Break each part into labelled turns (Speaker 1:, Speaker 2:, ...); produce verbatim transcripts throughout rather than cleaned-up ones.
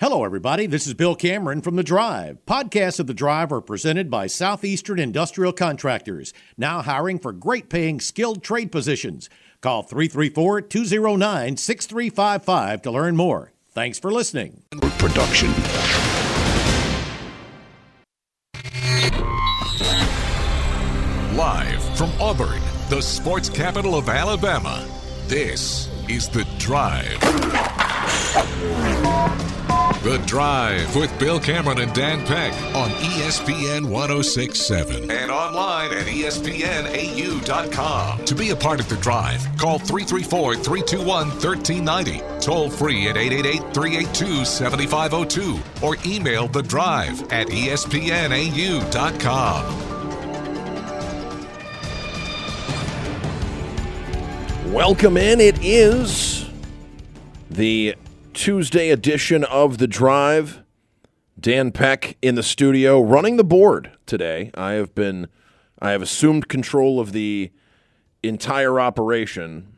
Speaker 1: Hello, everybody. This is Bill Cameron from The Drive. Podcasts of The Drive are presented by Southeastern Industrial Contractors, now hiring for great-paying skilled trade positions. Call three three four, two zero nine, six three five five to learn more. Thanks for listening.
Speaker 2: Production.
Speaker 3: Live from Auburn, the sports capital of Alabama, this is The Drive. The Drive with Bill Cameron and Dan Peck on E S P N one oh six point seven and online at E S P N A U dot com. To be a part of The Drive, call three three four, three two one, one three nine zero, toll free at eight eight eight, three eight two, seven five zero two, or email The Drive at E S P N A U dot com.
Speaker 2: Welcome in. It is the Tuesday edition of The Drive. Dan Peck in the studio, running the board today. I have been, I have assumed control of the entire operation.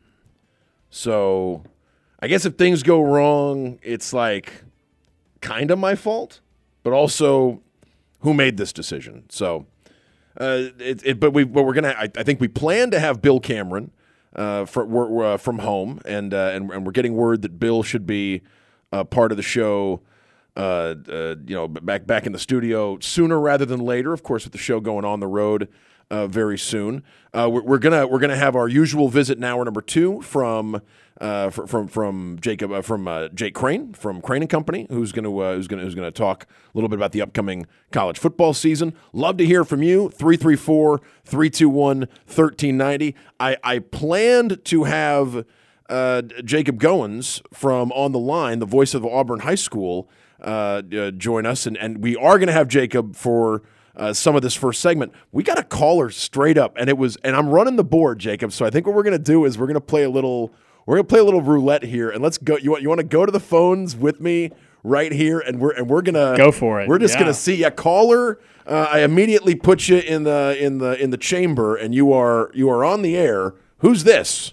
Speaker 2: So, I guess if things go wrong, it's like kind of my fault, but also who made this decision. So, uh, it, it but we, but we're gonna. I, I think we plan to have Bill Cameron. Uh, for, we're, uh, from home, and, uh, and and we're getting word that Bill should be uh, part of the show. Uh, uh, you know, back back in the studio sooner rather than later. Of course, with the show going on the road uh, very soon. Uh, we're, we're gonna we're gonna have our usual visit in hour number two from uh, from from Jacob uh, from uh, Jake Crane from Crane and Company, who's gonna uh, who's gonna who's gonna talk a little bit about the upcoming college football season. Love to hear from you. three three four, three two one, one three nine zero. I I planned to have uh, Jacob Goins from On the Line, the voice of Auburn High School, uh, uh, join us, and and we are gonna have Jacob for Uh, some of this first segment. We got a caller straight up, and it was, and I'm running the board, Jacob. So I think what we're gonna do is we're gonna play a little, we're gonna play a little roulette here, and let's go. You want, you want to go to the phones with me right here, and we're and we're gonna
Speaker 4: go for it.
Speaker 2: We're just
Speaker 4: yeah.
Speaker 2: gonna see a caller. Uh, I immediately put you in the in the in the chamber, and you are you are on the air. Who's this?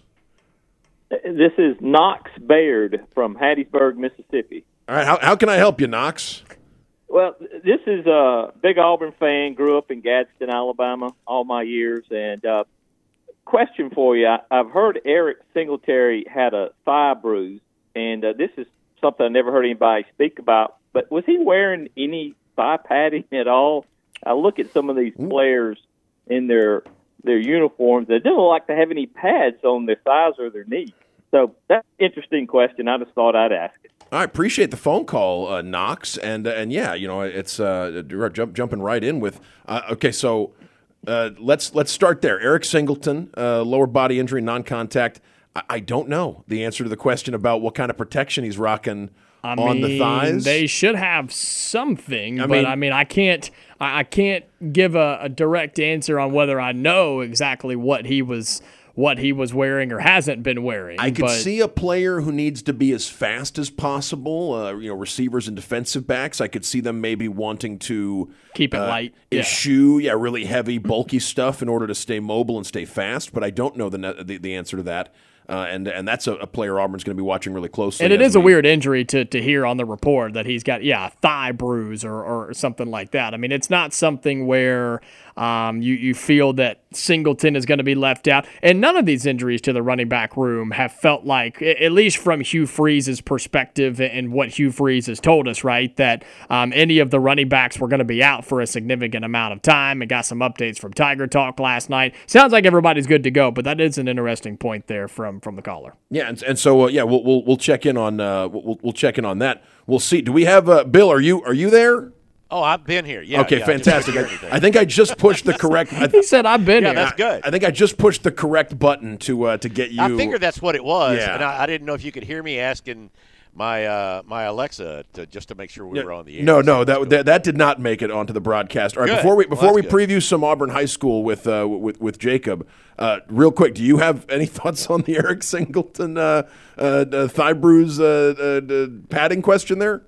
Speaker 5: This is Knox Baird from Hattiesburg, Mississippi.
Speaker 2: All right, how how can I help you, Knox?
Speaker 5: Well, this is a big Auburn fan, grew up in Gadsden, Alabama, all my years. And uh, question for you, I, I've heard Eric Singletary had a thigh bruise, and uh, this is something I never heard anybody speak about. But was he wearing any thigh padding at all? I look at some of these players in their their uniforms. They don't look like they have any pads on their thighs or their knees. So that's an interesting question. I just thought I'd ask it.
Speaker 2: I appreciate the phone call, uh, Knox, and uh, and yeah, you know, it's uh, jump, jumping right in with. Uh, okay, so uh, let's let's start there. Eric Singleton, uh, lower body injury, non-contact. I, I don't know the answer to the question about what kind of protection he's rocking
Speaker 4: I
Speaker 2: on
Speaker 4: mean,
Speaker 2: the thighs.
Speaker 4: They should have something,
Speaker 2: I
Speaker 4: but
Speaker 2: mean,
Speaker 4: I mean, I can't I, I can't give a, a direct answer on whether I know exactly what he was. what he was wearing or hasn't been wearing.
Speaker 2: I could
Speaker 4: but,
Speaker 2: see a player who needs to be as fast as possible, uh, you know, receivers and defensive backs. I could see them maybe wanting to
Speaker 4: keep it
Speaker 2: uh,
Speaker 4: light. Yeah.
Speaker 2: Eschew, yeah, really heavy, bulky stuff in order to stay mobile and stay fast, but I don't know the the, the answer to that. Uh, and and that's a, a player Auburn's going to be watching really closely.
Speaker 4: And it is
Speaker 2: we,
Speaker 4: a weird injury to to hear on the report that he's got, yeah, a thigh bruise or, or something like that. I mean, it's not something where um, you, you feel that Singleton is going to be left out. And none of these injuries to the running back room have felt like, at least from Hugh Freeze's perspective and what Hugh Freeze has told us, right, that um, any of the running backs were going to be out for a significant amount of time. And got some updates from Tiger Talk last night. Sounds like everybody's good to go, but that is an interesting point there from from the caller.
Speaker 2: Yeah, and, and so uh, yeah, we'll we'll we'll check in on uh, we'll we'll check in on that. We'll see. Do we have uh, Bill? Are you are you there?
Speaker 6: Oh, I've been here. Yeah.
Speaker 2: Okay,
Speaker 6: yeah,
Speaker 2: fantastic. I, I think I just pushed the correct. I,
Speaker 4: He said, "I've been
Speaker 6: yeah,
Speaker 4: here."
Speaker 6: that's good.
Speaker 2: I think I just pushed the correct button to uh, to get you.
Speaker 6: I figured that's what it was,
Speaker 2: Yeah.
Speaker 6: and I, I didn't know if you could hear me asking my uh, my Alexa to, just to make sure we
Speaker 2: Yeah.
Speaker 6: were on the air.
Speaker 2: No,
Speaker 6: So
Speaker 2: no,
Speaker 6: that's
Speaker 2: that,
Speaker 6: cool.
Speaker 2: that that did not make it onto the broadcast. All right,
Speaker 6: Good.
Speaker 2: before we
Speaker 6: Well,
Speaker 2: before we
Speaker 6: that's good.
Speaker 2: preview some Auburn High School with uh, with with Jacob, uh, real quick, do you have any thoughts on the Eric Singleton uh, uh, uh, thigh bruise uh, uh, uh, padding question there?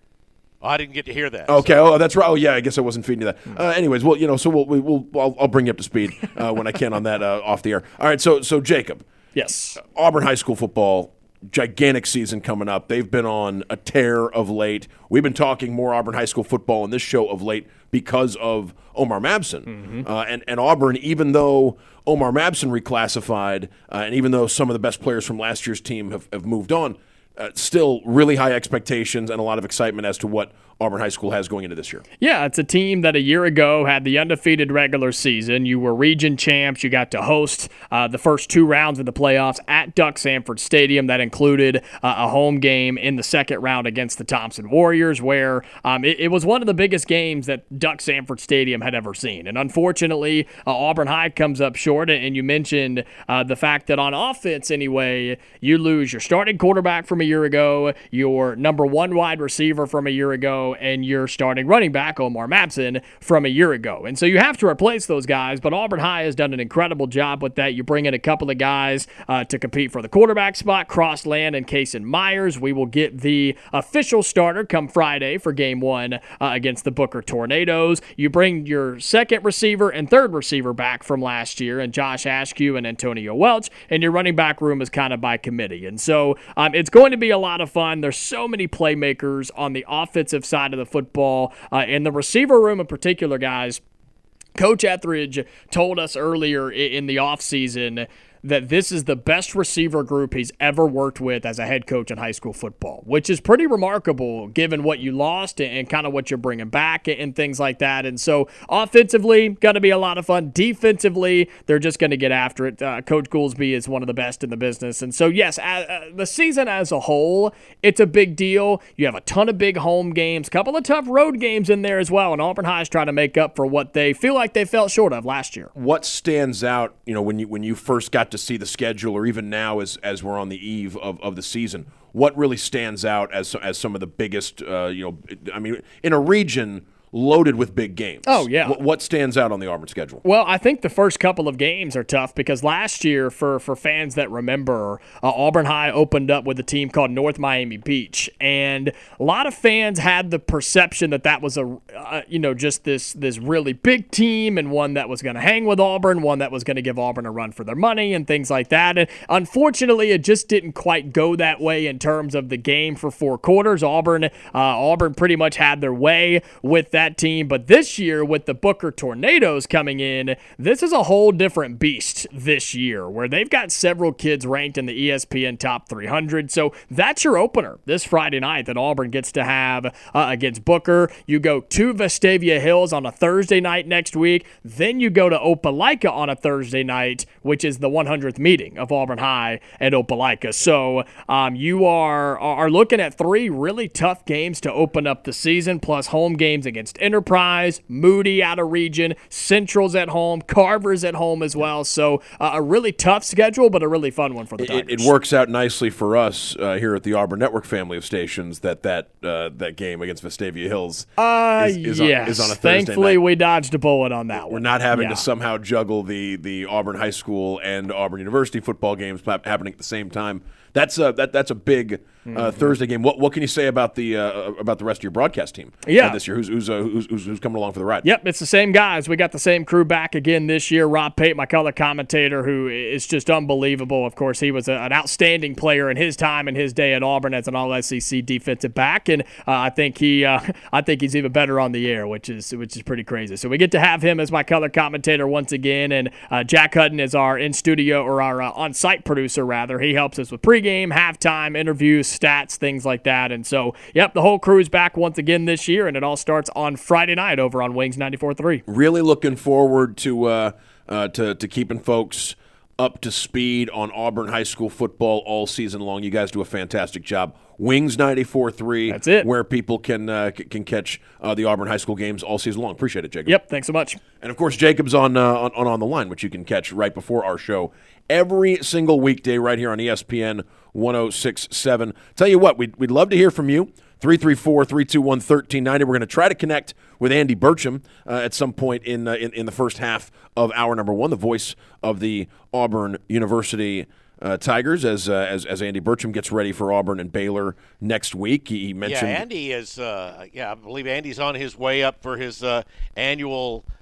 Speaker 6: Oh, I didn't get to hear that.
Speaker 2: Okay,
Speaker 6: so.
Speaker 2: oh, that's right. Oh, yeah, I guess I wasn't feeding you that. Uh, anyways, well, you know, so we'll, we, we'll I'll, I'll bring you up to speed uh, when I can on that uh, off the air. All right, so so Jacob,
Speaker 4: Yes.
Speaker 2: Auburn High School football gigantic season coming up. They've been on a tear of late. We've been talking more Auburn high school football in this show of late because of Omar Mabson. Mm-hmm. Uh, and, and Auburn, even though Omar Mabson reclassified, uh, and even though some of the best players from last year's team have, have moved on, uh, still really high expectations and a lot of excitement as to what Auburn High School has going into this year.
Speaker 4: Yeah, it's a team that a year ago had the undefeated regular season. You were region champs. You got to host uh, the first two rounds of the playoffs at Duck Sanford Stadium. That included uh, a home game in the second round against the Thompson Warriors, where um, it, it was one of the biggest games that Duck Sanford Stadium had ever seen. And unfortunately, uh, Auburn High comes up short. And you mentioned uh, the fact that on offense, anyway, you lose your starting quarterback from a year ago, your number one wide receiver from a year ago, and your starting running back, Omar Mabson, from a year ago. And so you have to replace those guys, but Auburn High has done an incredible job with that. You bring in a couple of guys uh, to compete for the quarterback spot, Crossland and Kason Myers. We will get the official starter come Friday for game one uh, against the Booker Tornadoes. You bring your second receiver and third receiver back from last year, and Josh Askew and Antonio Welch, and your running back room is kind of by committee. And so um, it's going to be a lot of fun. There's so many playmakers on the offensive side of the football. Uh, in the receiver room in particular, guys, Coach Etheridge told us earlier in the offseason that this is the best receiver group he's ever worked with as a head coach in high school football, which is pretty remarkable given what you lost and kind of what you're bringing back and things like that. And so offensively, going to be a lot of fun. Defensively, they're just going to get after it. Uh, Coach Goolsby is one of the best in the business. And so, yes, uh, the season as a whole, it's a big deal. You have a ton of big home games, a couple of tough road games in there as well, and Auburn High is trying to make up for what they feel like they fell short of last year.
Speaker 2: What stands out, you know, when you when you first got to see the schedule, or even now as as we're on the eve of, of the season, what really stands out as as some of the biggest, uh, you know, I mean, in a region loaded with big games?
Speaker 4: Oh, yeah.
Speaker 2: What, what stands out on the Auburn schedule?
Speaker 4: Well, I think the first couple of games are tough because last year, for, for fans that remember, uh, Auburn High opened up with a team called North Miami Beach, and a lot of fans had the perception that that was a, uh, you know, just this this really big team and one that was going to hang with Auburn, one that was going to give Auburn a run for their money and things like that. And unfortunately, it just didn't quite go that way in terms of the game for four quarters. Auburn, uh, Auburn pretty much had their way with that. That team, but this year with the Booker Tornadoes coming in, this is a whole different beast this year where they've got several kids ranked in the E S P N top three hundred. So that's your opener this Friday night that Auburn gets to have uh, against Booker. You go to Vestavia Hills on a Thursday night next week. Then you go to Opelika on a Thursday night, which is the one hundredth meeting of Auburn High and Opelika. So um, you are are looking at three really tough games to open up the season, plus home games against Enterprise, Moody out of region, Central's at home, Carver's at home as well. So uh, a really tough schedule, but a really fun one for the Tigers.
Speaker 2: It, it works out nicely for us uh, here at the Auburn Network family of stations that that uh, that game against Vestavia Hills
Speaker 4: uh,
Speaker 2: is, is,
Speaker 4: yes.
Speaker 2: on, is on a Thursday
Speaker 4: Thankfully,
Speaker 2: night.
Speaker 4: we dodged a bullet on that
Speaker 2: We're
Speaker 4: one.
Speaker 2: We're not having
Speaker 4: yeah.
Speaker 2: to somehow juggle the the Auburn High School and Auburn University football games happening at the same time. That's a that that's a big uh, mm-hmm. Thursday game. What what can you say about the uh, about the rest of your broadcast team?
Speaker 4: Yeah.
Speaker 2: Uh, this year, who's who's, uh, who's who's who's coming along for the ride?
Speaker 4: Yep, it's the same guys. We got the same crew back again this year. Rob Pate, my color commentator, who is just unbelievable. Of course, he was a, an outstanding player in his time and his day at Auburn as an All S E C defensive back, and uh, I think he uh, I think he's even better on the air, which is which is pretty crazy. So we get to have him as my color commentator once again, and uh, Jack Hutton is our in studio or our uh, on site producer rather. He helps us with pregame, halftime, interviews, stats, things like that. And so, yep, the whole crew is back once again this year, and it all starts on Friday night over on Wings ninety-four point three.
Speaker 2: Really looking forward to uh, uh, to to keeping folks up to speed on Auburn High School football all season long. You guys do a fantastic job. Wings ninety-four point three.
Speaker 4: That's it.
Speaker 2: Where people can uh, c- can catch uh, the Auburn High School games all season long. Appreciate it, Jacob.
Speaker 4: Yep, thanks so much.
Speaker 2: And, of course, Jacob's on, uh, on, on On the Line, which you can catch right before our show every single weekday right here on E S P N one oh six point seven. Tell you what, we'd, we'd love to hear from you. three three four, three two one, one three nine zero. We're going to try to connect with Andy Burcham uh, at some point in, uh, in in the first half of hour number one, the voice of the Auburn University uh, Tigers, as, uh, as as Andy Burcham gets ready for Auburn and Baylor next week. He, he mentioned,
Speaker 6: yeah, Andy is. Uh, yeah, I believe Andy's on his way up for his uh, annual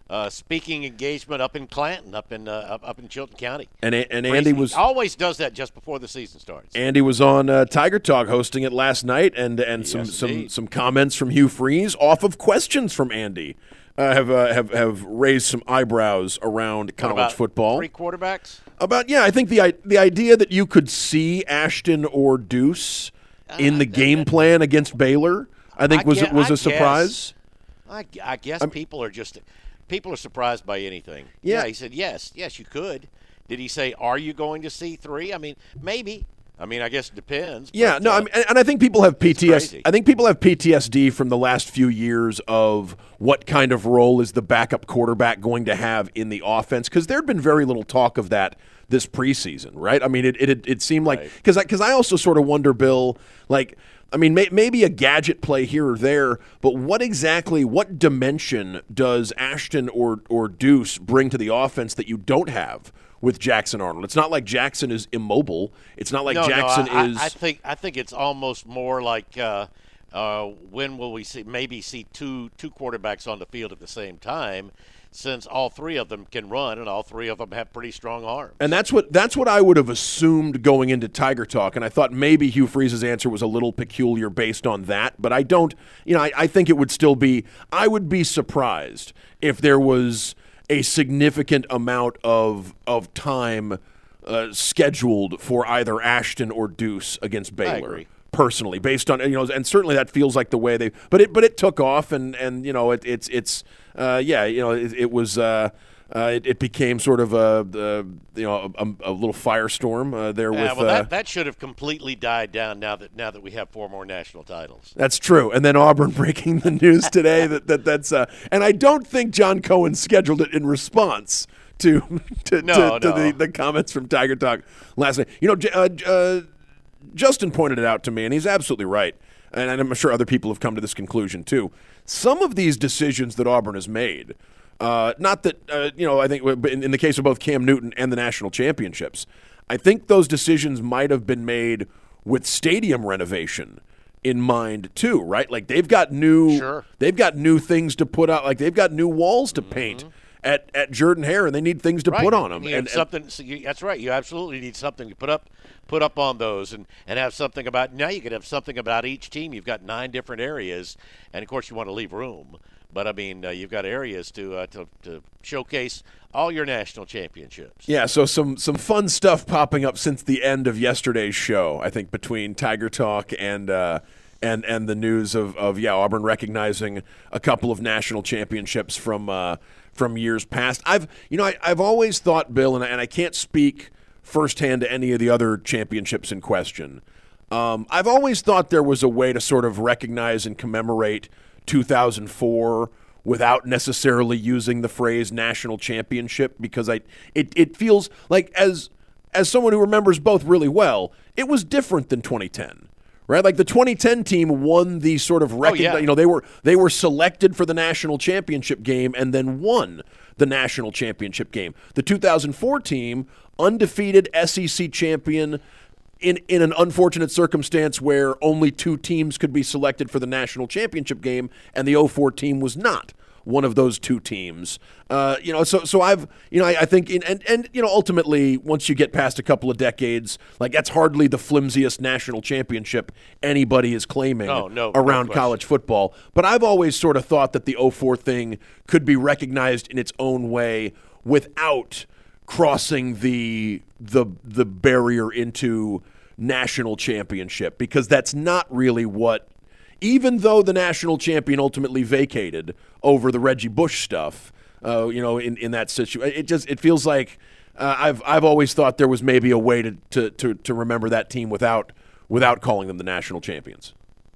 Speaker 6: uh, speaking engagement up in Clanton, up in uh, up, up in Chilton County.
Speaker 2: And and
Speaker 6: Crazy.
Speaker 2: Andy was
Speaker 6: he always does that just before the season starts.
Speaker 2: Andy was on uh, Tiger Talk hosting it last night, and and
Speaker 6: Yes,
Speaker 2: some some
Speaker 6: indeed.
Speaker 2: some comments from Hugh Freeze off of questions from Andy uh, have uh, have have raised some eyebrows around
Speaker 6: What
Speaker 2: college
Speaker 6: about
Speaker 2: football.
Speaker 6: Three quarterbacks.
Speaker 2: About yeah, I think the i- the idea that you could see Ashton or Deuce in the game plan against Baylor, I think
Speaker 6: I
Speaker 2: was
Speaker 6: gue-
Speaker 2: was
Speaker 6: I
Speaker 2: a surprise.
Speaker 6: I, I guess people are just people are surprised by anything.
Speaker 2: Yeah.
Speaker 6: he said yes, yes, you could. Did he say, "Are you going to see three?" I mean, maybe. I mean, I guess it depends.
Speaker 2: Yeah,
Speaker 6: but,
Speaker 2: no,
Speaker 6: uh,
Speaker 2: I mean, and and I think people have P T S D.
Speaker 6: crazy.
Speaker 2: I think people have P T S D from the last few years of what kind of role is the backup quarterback going to have in the offense, because there'd been very little talk of that this preseason, right? I mean, it it, it seemed like because because I, I also sort of wonder, Bill, like. I mean, may, maybe a gadget play here or there, but what exactly, what dimension does Ashton or or Deuce bring to the offense that you don't have with Jackson Arnold? It's not like Jackson is immobile. It's not like
Speaker 6: no,
Speaker 2: Jackson
Speaker 6: no, I,
Speaker 2: is.
Speaker 6: I, I think I think it's almost more like uh, uh, when will we see maybe see two two quarterbacks on the field at the same time, since all three of them can run and all three of them have pretty strong arms.
Speaker 2: And that's what that's what I would have assumed going into Tiger Talk, and I thought maybe Hugh Freeze's answer was a little peculiar based on that. But I don't, you know, I, I think it would still be. I would be surprised if there was a significant amount of of time uh, scheduled for either Ashton or Deuce against Baylor.
Speaker 6: I agree.
Speaker 2: Personally, based on you know, and certainly that feels like the way they. But it but it took off, and and you know, it, it's it's uh, yeah, you know, it, it was. Uh, Uh, it, it became sort of a, a you know a, a little firestorm uh, there
Speaker 6: Yeah,
Speaker 2: with.
Speaker 6: well,
Speaker 2: uh,
Speaker 6: that, that should have completely died down now that now that we have four more national titles.
Speaker 2: That's true. And then Auburn breaking the news today that, that that's uh, and I don't think John Cohen scheduled it in response to to,
Speaker 6: No,
Speaker 2: to, to
Speaker 6: no.
Speaker 2: the, the comments from Tiger Talk last night. You know, J- uh, uh, Justin pointed it out to me, and he's absolutely right. And I'm sure other people have come to this conclusion too. Some of these decisions that Auburn has made. Uh, not that, uh, you know, I think in, in the case of both Cam Newton and the national championships, I think those decisions might have been made with stadium renovation in mind too, right? Like they've got new,
Speaker 6: Sure.
Speaker 2: they've got new things to put out. Like they've got new walls to paint at, at Jordan-Hare, and they need things to
Speaker 6: Right.
Speaker 2: put on them.
Speaker 6: You need
Speaker 2: And, and
Speaker 6: something. So you, that's right. You absolutely need something to put up, put up on those, and, and have something about. Now you could have something about each team. You've got nine different areas, and of course you want to leave room. But I mean, uh, you've got areas to, uh, to to showcase all your national championships.
Speaker 2: yeah, so some some fun stuff popping up since the end of yesterday's show. I think between Tiger Talk and uh, and and the news of, of yeah Auburn recognizing a couple of national championships from uh, from years past. I've you know I, I've always thought, Bill, and I, and I can't speak firsthand to any of the other championships in question. Um, I've always thought there was a way to sort of recognize and commemorate two thousand four without necessarily using the phrase national championship, because I it, it feels like as as someone who remembers both really well, it was different than twenty ten. Right? Like the twenty ten team won the sort of recogni-
Speaker 6: yeah.
Speaker 2: you know, they were they were selected for the national championship game and then won the national championship game. The two thousand four team, undefeated S E C champion, in in an unfortunate circumstance where only two teams could be selected for the national championship game, and the oh four team was not one of those two teams. Uh, you know, so so I've you know I, I think in, and and you know ultimately once you get past a couple of decades, like that's hardly the flimsiest national championship anybody is claiming
Speaker 6: No, no, no
Speaker 2: around
Speaker 6: question.
Speaker 2: college football. But I've always sort of thought that the oh four thing could be recognized in its own way without crossing the the the barrier into national championship, because that's not really what, even though the national champion ultimately vacated over the Reggie Bush stuff, uh, you know, in, in that situation, it just it feels like uh, I've I've always thought there was maybe a way to, to to to remember that team without without calling them the national champions.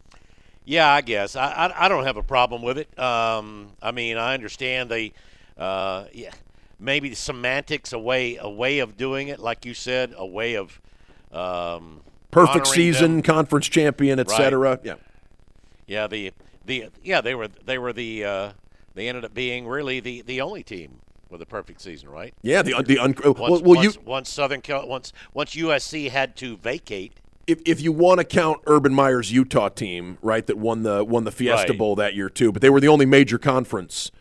Speaker 6: Yeah, I guess I I, I don't have a problem with it. Um, I mean, I understand they, uh, yeah, maybe the semantics, a way a way of doing it, like you said, a way of um,
Speaker 2: Perfect
Speaker 6: honoring
Speaker 2: season,
Speaker 6: them.
Speaker 2: conference champion, et
Speaker 6: Right.
Speaker 2: cetera. Yeah.
Speaker 6: Yeah, the the yeah they were they were the uh, they ended up being really the, the only team with a perfect season, right?
Speaker 2: Yeah, the the un-
Speaker 6: Once,
Speaker 2: well, well
Speaker 6: once,
Speaker 2: you
Speaker 6: once Southern Cal- once once U S C had to vacate.
Speaker 2: if if you want to count Urban Meyer's Utah team, right, that won the won the Fiesta
Speaker 6: Right.
Speaker 2: Bowl that year too, but they were the only major conference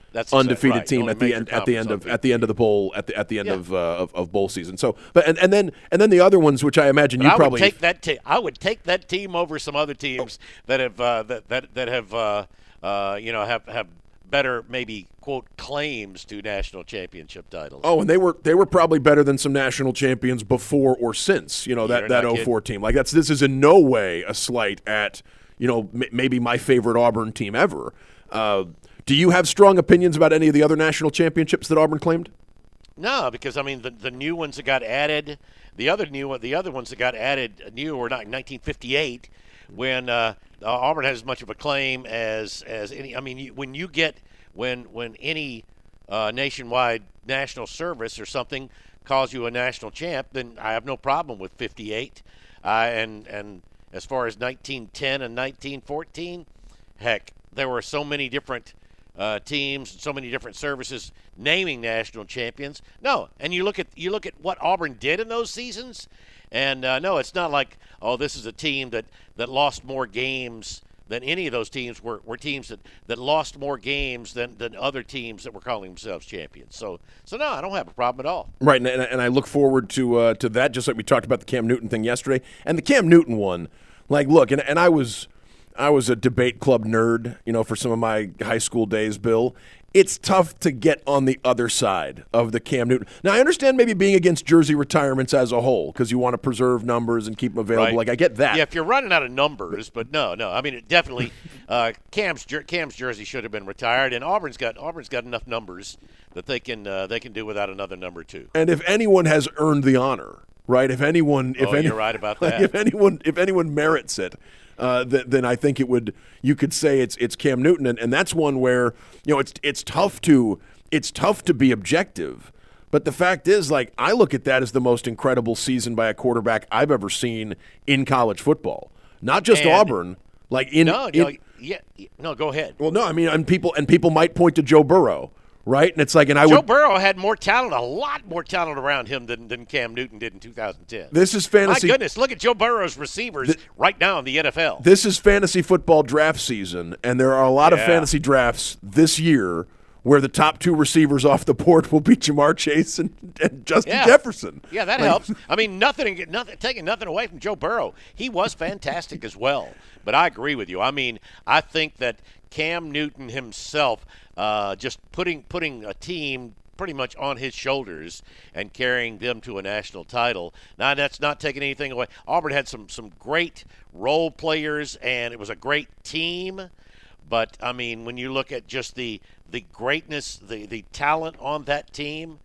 Speaker 6: That's
Speaker 2: undefeated
Speaker 6: right.
Speaker 2: team
Speaker 6: Only
Speaker 2: at the
Speaker 6: major
Speaker 2: end at the end of
Speaker 6: conference
Speaker 2: at the end of the bowl at the at the end
Speaker 6: Yeah.
Speaker 2: of, uh, of of bowl season. So, but and, and then and then the other ones, which I imagine
Speaker 6: But
Speaker 2: you
Speaker 6: I
Speaker 2: probably
Speaker 6: would take that. Te- I would take that team over some other teams that have uh, that that that have uh, uh, you know have have better maybe quote claims to national championship titles.
Speaker 2: Oh, and they were they were probably better than some national champions before or since, you know, that,
Speaker 6: You're
Speaker 2: that
Speaker 6: not
Speaker 2: oh four team. Like that's this is in no way a slight at, you know, m- maybe my favorite Auburn team ever. Uh, do you have strong opinions about any of the other national championships that Auburn claimed?
Speaker 6: No, because I mean the the new ones that got added, the other new one, the other ones that got added new were not in nineteen fifty-eight when uh, Auburn has as much of a claim as as any. I mean, you, when you get when when any uh, nationwide national service or something calls you a national champ, then I have no problem with fifty-eight. Uh, and and as far as nineteen ten and nineteen fourteen, heck, there were so many different uh, teams, so many different services naming national champions. No, and you look at you look at what Auburn did in those seasons, and uh, no, it's not like, oh, this is a team that, that lost more games than any of those teams were, were teams that, that lost more games than, than other teams that were calling themselves champions. So so no, I don't have a problem at all.
Speaker 2: Right, and, and I look forward to uh, to that, just like we talked about the Cam Newton thing yesterday. And the Cam Newton one, like, look, and, and I was I was a debate club nerd, you know, for some of my high school days, Bill. It's tough to get on the other side of the Cam Newton. Now, I understand maybe being against jersey retirements as a whole because you want to preserve numbers and keep them available.
Speaker 6: Right.
Speaker 2: Like, I get that.
Speaker 6: Yeah, if you're running out of numbers, but no, no. I mean, it definitely, uh, Cam's jer- Cam's jersey should have been retired, and Auburn's got Auburn's got enough numbers that they can uh, they can do without another number two.
Speaker 2: And if anyone has earned the honor, right? If anyone, if
Speaker 6: Oh,
Speaker 2: any,
Speaker 6: you're right about
Speaker 2: like,
Speaker 6: that.
Speaker 2: if anyone, if anyone merits it, uh, th- then I think it would. You could say it's it's Cam Newton, and, and that's one where you know it's it's tough to it's tough to be objective. But the fact is, like, I look at that as the most incredible season by a quarterback I've ever seen in college football. Not just
Speaker 6: And-
Speaker 2: Auburn, like in
Speaker 6: No,
Speaker 2: in-
Speaker 6: no, yeah, no. Go ahead.
Speaker 2: well, no, I mean, and people and people might point to Joe Burrow, right? And it's like, and I
Speaker 6: Joe
Speaker 2: would.
Speaker 6: Burrow had more talent, a lot more talent around him than, than Cam Newton did in two thousand ten.
Speaker 2: This is fantasy.
Speaker 6: My goodness, look at Joe Burrow's receivers right now in the N F L.
Speaker 2: This is fantasy football draft season, and there are a lot of
Speaker 6: Yeah.
Speaker 2: fantasy drafts this year where the top two receivers off the board will be Jamar Chase and, and Justin
Speaker 6: Yeah.
Speaker 2: Jefferson.
Speaker 6: Yeah, that
Speaker 2: Like,
Speaker 6: helps. I mean, nothing, nothing, taking nothing away from Joe Burrow. He was fantastic as well. But I agree with you. I mean, I think that Cam Newton himself, uh, just putting putting a team pretty much on his shoulders and carrying them to a national title. Now, that's not taking anything away. Auburn had some some great role players, and it was a great team. But I mean, when you look at just the the greatness, the the talent on that team,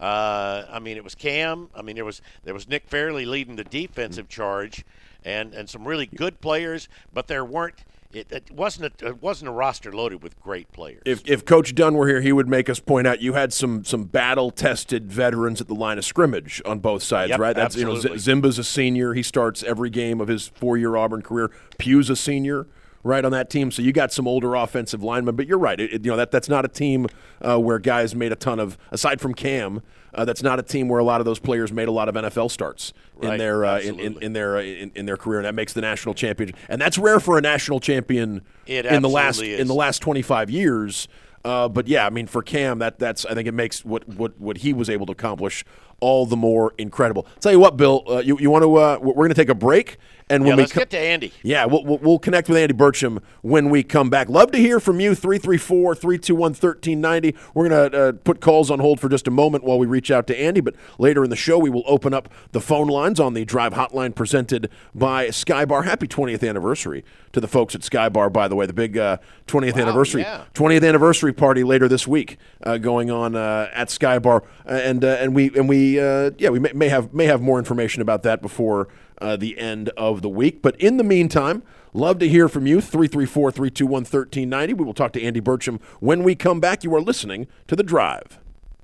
Speaker 6: uh, I mean, it was Cam. I mean, there was there was Nick Fairley leading the defensive charge, and, and some really good players. But there weren't. It, it wasn't a, it wasn't a roster loaded with great players.
Speaker 2: If if Coach Dunn were here, he would make us point out you had some some battle tested veterans at the line of scrimmage on both sides,
Speaker 6: Yep,
Speaker 2: right? That's
Speaker 6: absolutely.
Speaker 2: you know Z- Zimba's a senior; he starts every game of his four year Auburn career. Pugh's a senior. Right on that team, so you got some older offensive linemen, but you're right. It, it- you know that that's not a team uh, where guys made a ton of. Aside from Cam, uh, that's not a team where a lot of those players made a lot of N F L starts in
Speaker 6: Right,
Speaker 2: their uh, in, in,
Speaker 6: absolutely.
Speaker 2: in their uh, in, in their career, and that makes the national championship. And that's rare for a national champion
Speaker 6: It
Speaker 2: in the last
Speaker 6: absolutely is.
Speaker 2: in the last twenty-five years. Uh, but yeah, I mean, for Cam, that that's I think it makes what what, what he was able to accomplish all the more incredible. Tell you what, Bill, uh, you you want to uh, we're going to take a break, and when
Speaker 6: yeah,
Speaker 2: we
Speaker 6: let's
Speaker 2: co-
Speaker 6: get to Andy.
Speaker 2: yeah, we'll, we'll, we'll connect with Andy Burcham when we come back. Love to hear from you, three three four, three two one, one three nine zero. We're going to uh, put calls on hold for just a moment while we reach out to Andy, but later in the show we will open up the phone lines on the Drive Hotline presented by Sky Bar. Happy twentieth anniversary to the folks at Sky Bar, by the way. The big uh, twentieth
Speaker 6: Wow,
Speaker 2: anniversary
Speaker 6: yeah.
Speaker 2: twentieth anniversary party later this week uh, going on uh, at Sky Bar. Uh, and, uh, and we, and we uh, yeah, we may, may, have, may have more information about that before Uh, the end of the week. But in the meantime, love to hear from you, three three four, three two one, one three nine zero. We will talk to Andy Burcham when we come back. You are listening to The Drive.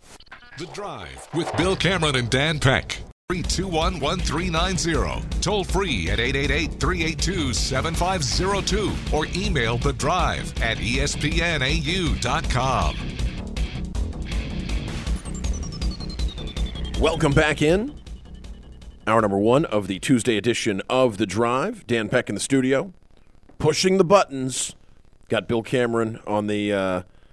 Speaker 3: The Drive with Bill Cameron and Dan Peck. three two one, one three nine zero. Toll free at eight eight eight, three eight two, seven five zero two or email The Drive at E S P N A U dot com.
Speaker 2: Welcome back in. Hour number one of the Tuesday edition of The Drive. Dan Peck in the studio, pushing the buttons. Got Bill Cameron on the uh,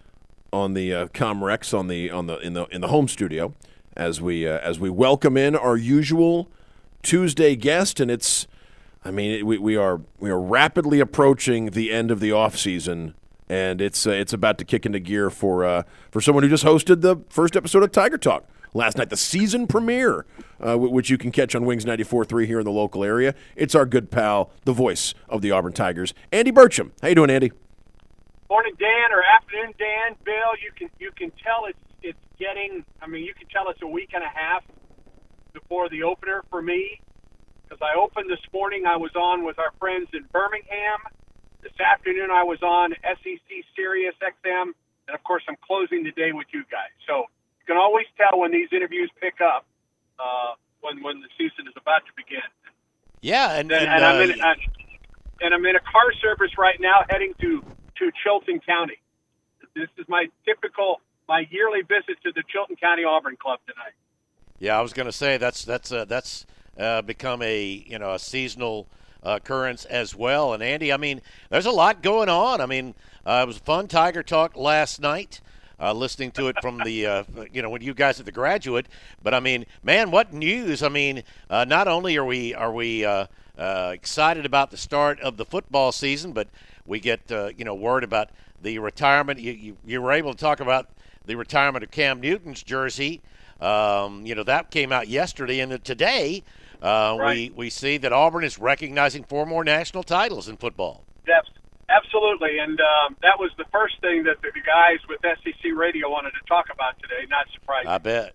Speaker 2: on the uh, Comrex on the on the in the in the home studio as we uh, as we welcome in our usual Tuesday guest, and it's I mean we we are we are rapidly approaching the end of the off season, and it's uh, it's about to kick into gear for uh, for someone who just hosted the first episode of Tiger Talk last night, the season premiere, uh, which you can catch on Wings ninety-four point three here in the local area. It's our good pal, the voice of the Auburn Tigers, Andy Burcham. How you doing, Andy?
Speaker 7: Morning, Dan, or afternoon, Dan. Bill, you can you can tell it's it's getting. I mean, you can tell it's a week and a half before the opener for me, because I opened this morning. I was on with our friends in Birmingham. This afternoon, I was on S E C Sirius X M, and of course, I'm closing the day with you guys. So you can always tell when these interviews pick up uh, when when the season is about to begin.
Speaker 6: Yeah, and
Speaker 7: and,
Speaker 6: and,
Speaker 7: and
Speaker 6: uh,
Speaker 7: I'm in, I'm, and I'm in a car service right now, heading to. to Chilton County. This is my typical, my yearly visit to the Chilton County Auburn Club tonight.
Speaker 6: Yeah, I was going to say that's that's uh, that's uh, become a you know a seasonal uh, occurrence as well. And Andy, I mean, there's a lot going on. I mean, uh, it was fun Tiger Talk last night, uh, listening to it from the uh, you know when you guys at the Graduate. But I mean, man, what news! I mean, uh, not only are we are we uh, uh, excited about the start of the football season, but we get, uh, you know, word about the retirement. You, you, you were able to talk about the retirement of Cam Newton's jersey. Um, you know, that came out yesterday. And today uh,
Speaker 7: right.
Speaker 6: we, we see that Auburn is recognizing four more national titles in football.
Speaker 7: Yes, absolutely. And um, that was the first thing that the guys with S E C Radio wanted to talk about today, not surprising.
Speaker 6: I bet.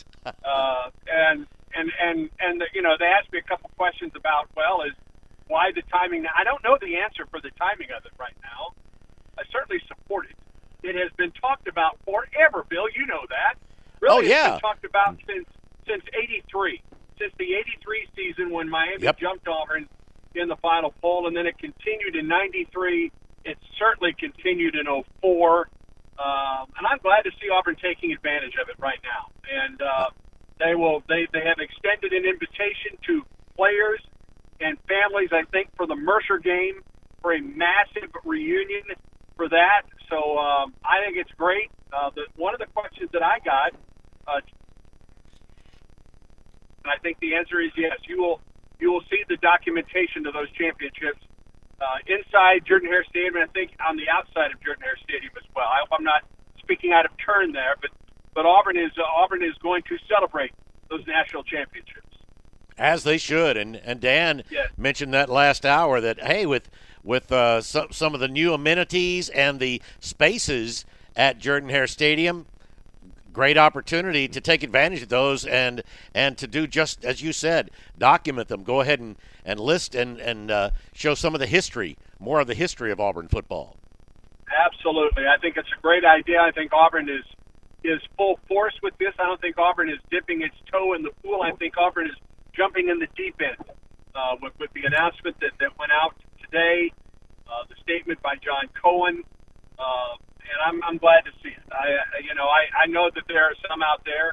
Speaker 7: uh, and, and, and, and, you know, they asked me a couple questions about, well, is, why the timing? I don't know the answer for the timing of it right now. I certainly support it. It has been talked about forever, Bill. You know that. Really,
Speaker 6: oh, yeah.
Speaker 7: It's been talked about since since eighty-three, since the eighty-three season when Miami
Speaker 6: yep.
Speaker 7: jumped Auburn in the Final Four, and then it continued in ninety-three. It certainly continued in oh four. Um, and I'm glad to see Auburn taking advantage of it right now. And uh, they will. They, they have extended an invitation to players and families, I think, for the Mercer game, for a massive reunion for that. So um, I think it's great. Uh, the, one of the questions that I got, uh, and I think the answer is yes, you will you will see the documentation of those championships uh, inside Jordan-Hare Stadium, and I think on the outside of Jordan-Hare Stadium as well. I hope I'm not speaking out of turn there, but but Auburn is uh, Auburn is going to celebrate those national championships.
Speaker 6: As they should, and and Dan
Speaker 7: yes.
Speaker 6: mentioned that last hour that hey, with with uh, some some of the new amenities and the spaces at Jordan-Hare Stadium, great opportunity to take advantage of those and and to do just as you said, document them. Go ahead and, and list and and uh, show some of the history, more of the history of Auburn football.
Speaker 7: Absolutely, I think it's a great idea. I think Auburn is is full force with this. I don't think Auburn is dipping its toe in the pool. I think Auburn is jumping in the deep end uh, with, with the announcement that, that went out today, uh, the statement by John Cohen, uh, and I'm, I'm glad to see it. I, you know, I, I know that there are some out there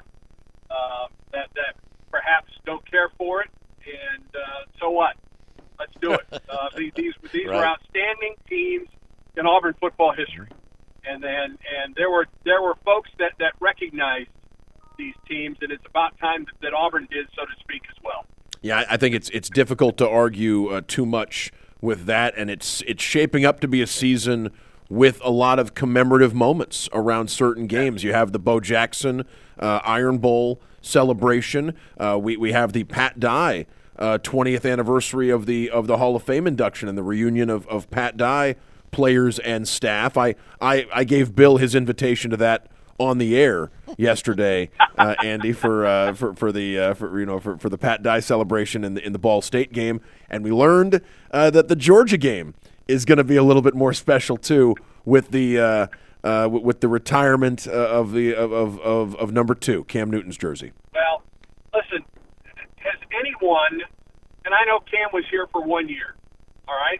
Speaker 7: uh, that, that perhaps don't care for it, and uh, so what? Let's do it. Uh, these these, these
Speaker 6: right.
Speaker 7: were outstanding teams in Auburn football history, and then and there were there were folks that, that recognized these teams, and it's about time that, that Auburn did, so to speak, as well.
Speaker 2: Yeah, I think it's it's difficult to argue uh, too much with that, and it's it's shaping up to be a season with a lot of commemorative moments around certain games. You have the Bo Jackson uh, Iron Bowl celebration. Uh, we we have the Pat Dye uh, twentieth anniversary of the of the Hall of Fame induction and the reunion of, of Pat Dye players and staff. I, I I gave Bill his invitation to that on the air yesterday, uh, Andy, for uh, for for the uh, for you know for, for the Pat Dye celebration in the in the Ball State game, and we learned uh, that the Georgia game is going to be a little bit more special too, with the uh, uh, with the retirement uh, of the of, of of of number two, Cam Newton's jersey.
Speaker 7: Well, listen, has anyone, and I know Cam was here for one year, all right,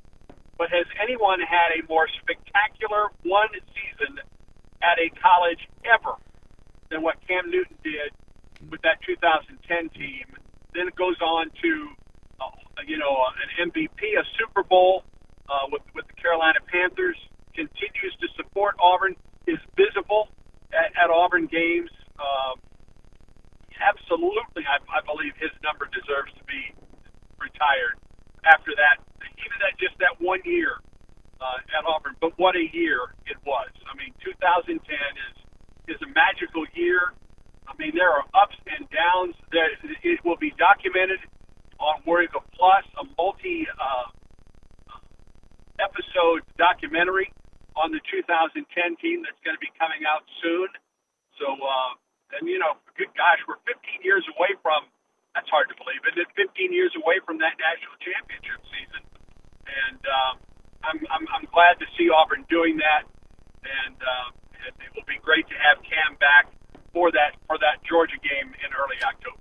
Speaker 7: but has anyone had a more spectacular one season at a college ever than what Cam Newton did with that two thousand ten team? Then it goes on to, uh, you know, an M V P, a Super Bowl uh, with with the Carolina Panthers. Continues to support Auburn. His business was. I mean, two thousand ten is is a magical year. I mean, there are ups and downs. There, it will be documented on War Eagle Plus, a multi uh, episode documentary on the two thousand ten team that's going to be coming out soon. So, uh, and you know, good gosh, we're fifteen years away from. That's hard to believe, isn't it? fifteen years away from that national championship season, and um, I'm, I'm I'm glad to see Auburn doing that, and, uh, and it will be great to have Cam back for that for that Georgia game in early October.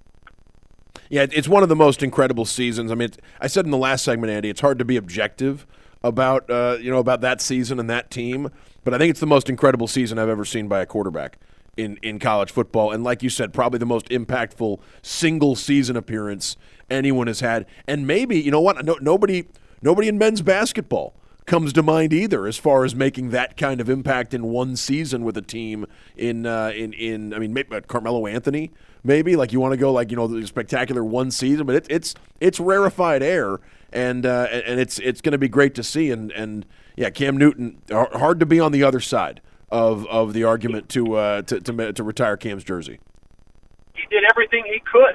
Speaker 2: Yeah, it's one of the most incredible seasons. I mean, I said in the last segment, Andy, it's hard to be objective about uh, you know about that season and that team, but I think it's the most incredible season I've ever seen by a quarterback in, in college football. And like you said, probably the most impactful single season appearance anyone has had. And maybe, you know what, no, nobody nobody in men's basketball comes to mind either as far as making that kind of impact in one season with a team in, uh, in, in I mean, maybe Carmelo Anthony, maybe. Like you want to go like, you know, the spectacular one season, but it, it's it's rarefied air, and uh, and it's it's going to be great to see. And, and yeah, Cam Newton, hard to be on the other side of of the argument to uh, to, to to retire Cam's jersey.
Speaker 7: He did everything he could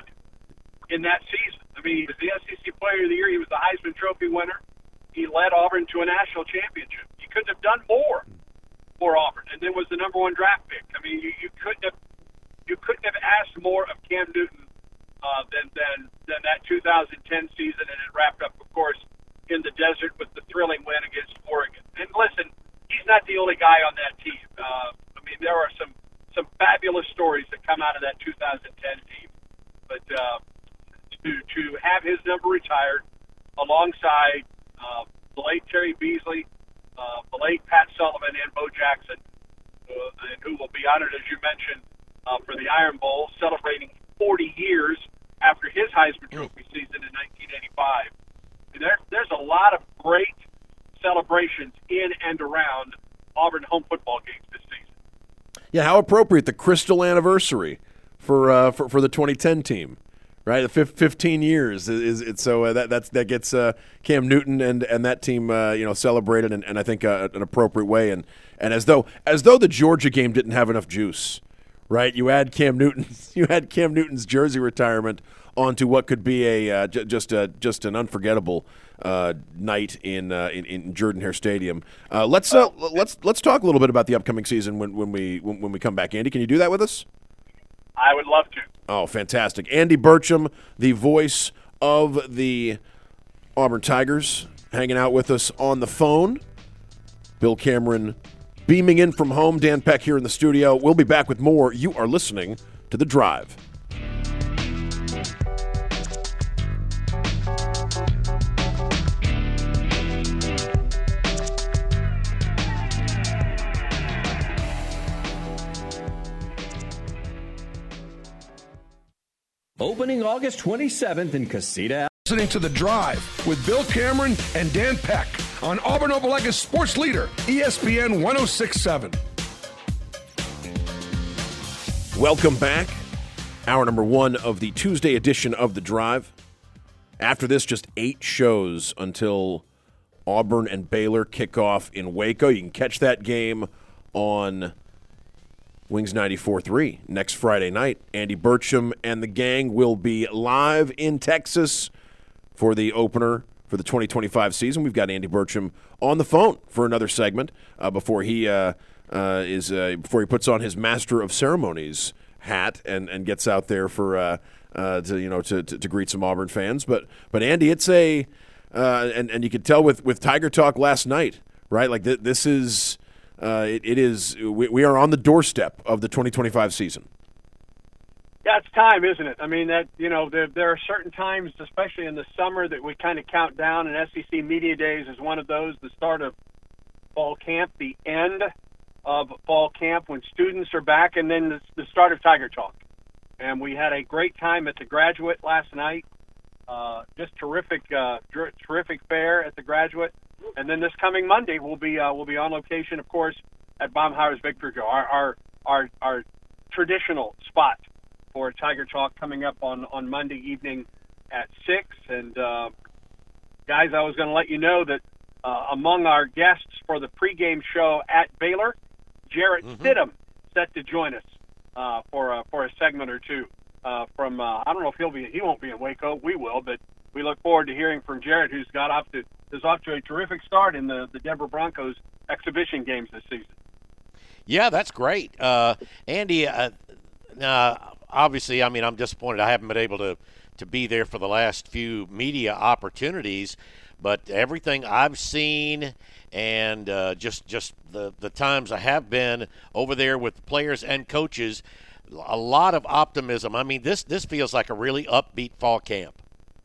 Speaker 7: in that season. I mean, he was the S E C Player of the Year. He was the Heisman Trophy winner. He led Auburn to a national championship. He couldn't have done more for Auburn, and then was the number one draft pick. I mean, you, you couldn't have you couldn't have asked more of Cam Newton uh, than than than that two thousand ten season, and it wrapped up, of course, in the desert with the thrilling win against Oregon. And listen, he's not the only guy on that team. Uh, I mean, there are some, some fabulous stories that come out of that two thousand ten team. But uh, to to have his number retired alongside uh, the late Terry Beasley, uh, the late Pat Sullivan, and Bo Jackson, uh, and who will be honored, as you mentioned, uh, for the Iron Bowl, celebrating forty years after his Heisman Trophy season in nineteen eighty-five. And there, there's a lot of great celebrations in and around Auburn home football games this season.
Speaker 2: Yeah, how appropriate, the crystal anniversary for uh, for, for the twenty ten team, right? The fifteen years is, is so uh, that that's, that gets uh, Cam Newton and, and that team uh, you know celebrated, and, and I think uh, an appropriate way, and, and as though as though the Georgia game didn't have enough juice, right? You add Cam Newton, you had Cam Newton's jersey retirement onto what could be a uh, j- just a just an unforgettable uh, night in, uh, in in Jordan-Hare Stadium. Uh, let's uh, let's let's talk a little bit about the upcoming season when when we when, when we come back. Andy, can you do that with us?
Speaker 7: I would love to.
Speaker 2: Oh, fantastic! Andy Burcham, the voice of the Auburn Tigers, hanging out with us on the phone. Bill Cameron beaming in from home. Dan Peck here in the studio. We'll be back with more. You are listening to The Drive.
Speaker 8: Opening August twenty-seventh in Casita.
Speaker 9: Listening to The Drive with Bill Cameron and Dan Peck on Auburn Opelika's sports leader, E S P N one oh six point seven.
Speaker 2: Welcome back. Hour number one of the Tuesday edition of The Drive. After this, just eight shows until Auburn and Baylor kick off in Waco. You can catch that game on Wings ninety-four point three next Friday night. Andy Burcham and the gang will be live in Texas for the opener for the twenty twenty-five season. We've got Andy Burcham on the phone for another segment uh, before he uh, uh, is uh, before he puts on his Master of Ceremonies hat and, and gets out there for uh, uh, to you know to, to, to greet some Auburn fans. But but Andy, it's a uh, and and you could tell with, with Tiger Talk last night, right? Like th- this is. Uh, it, it is. We, we are on the doorstep of the twenty twenty-five season.
Speaker 7: Yeah, it's time, isn't it? I mean, that you know, there there are certain times, especially in the summer, that we kind of count down. And S E C Media Days is one of those. The start of fall camp, the end of fall camp when students are back, and then the, the start of Tiger Talk. And we had a great time at the Graduate last night. Uh, just terrific, uh, terrific fair at the Graduate. And then this coming Monday, we'll be uh, we'll be on location, of course, at Baumhauer's Big Peugeot, our our our, our traditional spot for Tiger Talk coming up on, on Monday evening at six. And uh, guys, I was going to let you know that uh, among our guests for the pregame show at Baylor, Jarrett mm-hmm. Stidham, set to join us uh, for a, for a segment or two. Uh, from uh, I don't know if he'll be he won't be in Waco. We will, but we look forward to hearing from Jarrett, who's got off to is off to a terrific start in the the Denver Broncos exhibition games this season.
Speaker 6: Yeah, that's great, uh, Andy. Uh, uh, obviously, I mean, I'm disappointed I haven't been able to to be there for the last few media opportunities, but everything I've seen and uh, just just the the times I have been over there with players and coaches. A lot of optimism. I mean, this this feels like a really upbeat fall camp.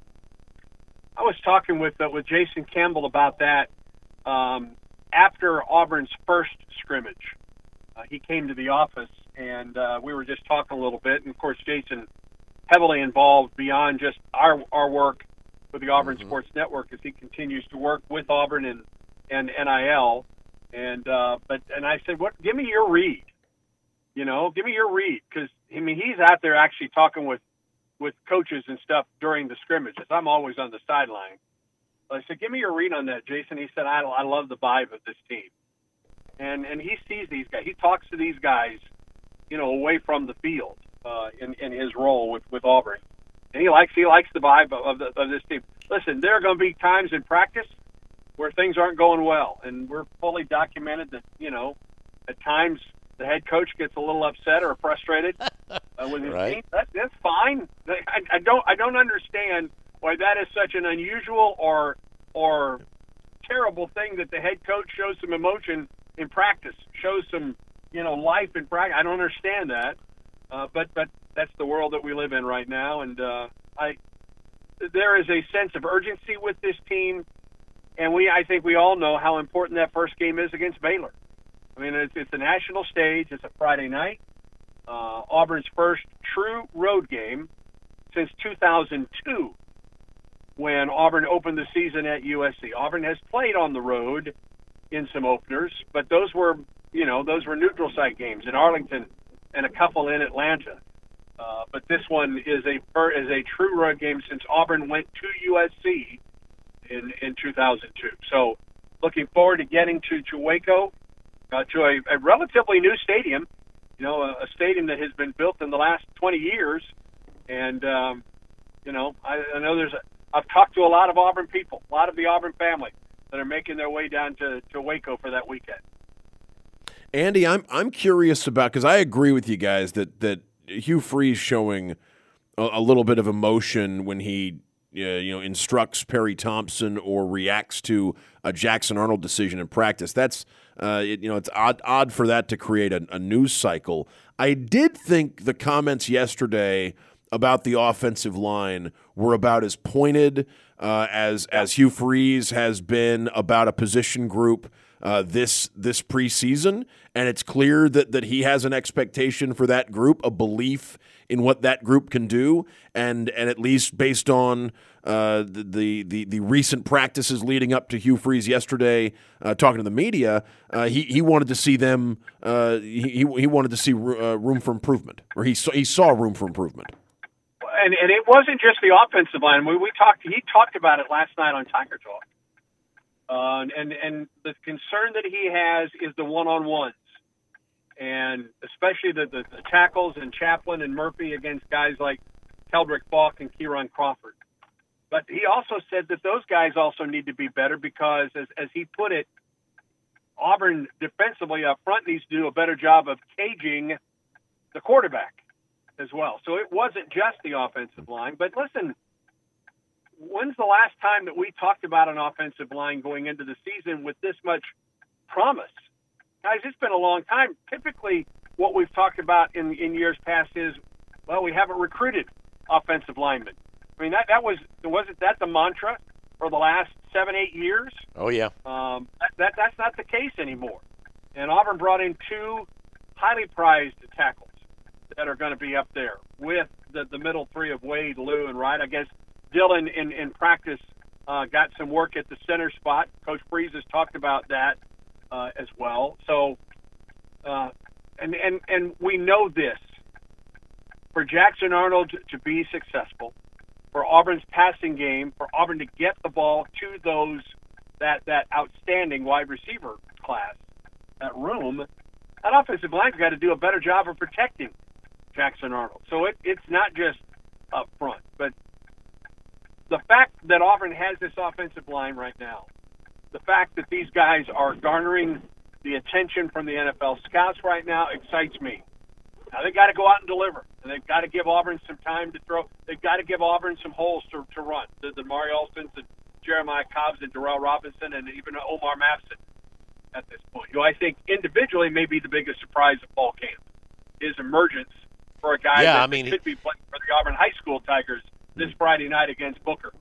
Speaker 7: I was talking with uh, with Jason Campbell about that um, after Auburn's first scrimmage. Uh, he came to the office, and uh, we were just talking a little bit. And, of course, Jason heavily involved beyond just our our work with the Auburn mm-hmm. Sports Network as he continues to work with Auburn and, and N I L. And uh, but and I said, "What? Give me your read. You know, give me your read," because, I mean, he's out there actually talking with, with coaches and stuff during the scrimmages. I'm always on the sideline. But I said, give me your read on that, Jason. He said, I, I love the vibe of this team. And and he sees these guys. He talks to these guys, you know, away from the field uh, in, in his role with, with Auburn. And he likes he likes the vibe of, of, the, of this team. Listen, there are going to be times in practice where things aren't going well. And we're fully documented that, you know, at times – the head coach gets a little upset or frustrated uh, with his
Speaker 6: right.
Speaker 7: team. That, that's fine. I, I don't. I don't understand why that is such an unusual or or terrible thing that the head coach shows some emotion in practice, shows some you know life in practice. I don't understand that, uh, but but that's the world that we live in right now, and uh, I there is a sense of urgency with this team, and we I think we all know how important that first game is against Baylor. I mean, it's, it's a national stage. It's a Friday night. Uh, Auburn's first true road game since two thousand two, when Auburn opened the season at U S C. Auburn has played on the road in some openers, but those were, you know, those were neutral site games in Arlington and a couple in Atlanta. Uh, but this one is a is a true road game since Auburn went to U S C in in two thousand two. So, looking forward to getting to, to Waco. Uh, to a, a relatively new stadium, you know, a, a stadium that has been built in the last twenty years. And, um, you know, I, I know there's a, I've talked to a lot of Auburn people, a lot of the Auburn family that are making their way down to, to Waco for that weekend.
Speaker 2: Andy, I'm I'm curious about, because I agree with you guys that, that Hugh Freeze showing a, a little bit of emotion when he uh, you know instructs Perry Thompson or reacts to a Jackson Arnold decision in practice. That's Uh, it, you know, it's odd, odd for that to create a, a news cycle. I did think the comments yesterday about the offensive line were about as pointed uh, as as Hugh Freeze has been about a position group uh, this this preseason, and it's clear that that he has an expectation for that group, a belief in what that group can do, and and at least based on uh, the, the the recent practices leading up to Hugh Freeze yesterday, uh, talking to the media, uh, he he wanted to see them. Uh, he he wanted to see uh, room for improvement, or he saw he saw room for improvement.
Speaker 7: And and it wasn't just the offensive line. We we talked. He talked about it last night on Tiger Talk. Uh, and and the concern that he has is the one-on-ones. And especially the, the, the tackles and Chaplin and Murphy against guys like Keldrick Falk and Kieran Crawford. But he also said that those guys also need to be better because, as, as he put it, Auburn defensively up front needs to do a better job of caging the quarterback as well. So it wasn't just the offensive line. But listen, when's the last time that we talked about an offensive line going into the season with this much promise? Guys, it's been a long time. Typically, what we've talked about in, in years past is, well, we haven't recruited offensive linemen. I mean, that, that was, wasn't that the mantra for the last seven, eight years?
Speaker 6: Oh, yeah.
Speaker 7: Um, that, that That's not the case anymore. And Auburn brought in two highly prized tackles that are going to be up there with the, the middle three of Wade, Lou, and Wright. I guess Dylan in, in practice uh, got some work at the center spot. Coach Freeze has talked about that. Uh, as well. So, uh, and, and, and we know this. For Jackson Arnold to be successful, for Auburn's passing game, for Auburn to get the ball to those that that outstanding wide receiver class, that room, that offensive line's got to do a better job of protecting Jackson Arnold. So it, it's not just up front. But the fact that Auburn has this offensive line right now, the fact that these guys are garnering the attention from the N F L scouts right now excites me. Now, they've got to go out and deliver, and they've got to give Auburn some time to throw. They've got to give Auburn some holes to, to run. The, the Mari Alstons and Jeremiah Cobbs and Darrell Robinson and even Omar Mapson at this point, who I think individually may be the biggest surprise of fall camp, his emergence for a guy
Speaker 6: yeah,
Speaker 7: that
Speaker 6: I mean,
Speaker 7: could be playing for the Auburn High School Tigers this Friday night against Booker.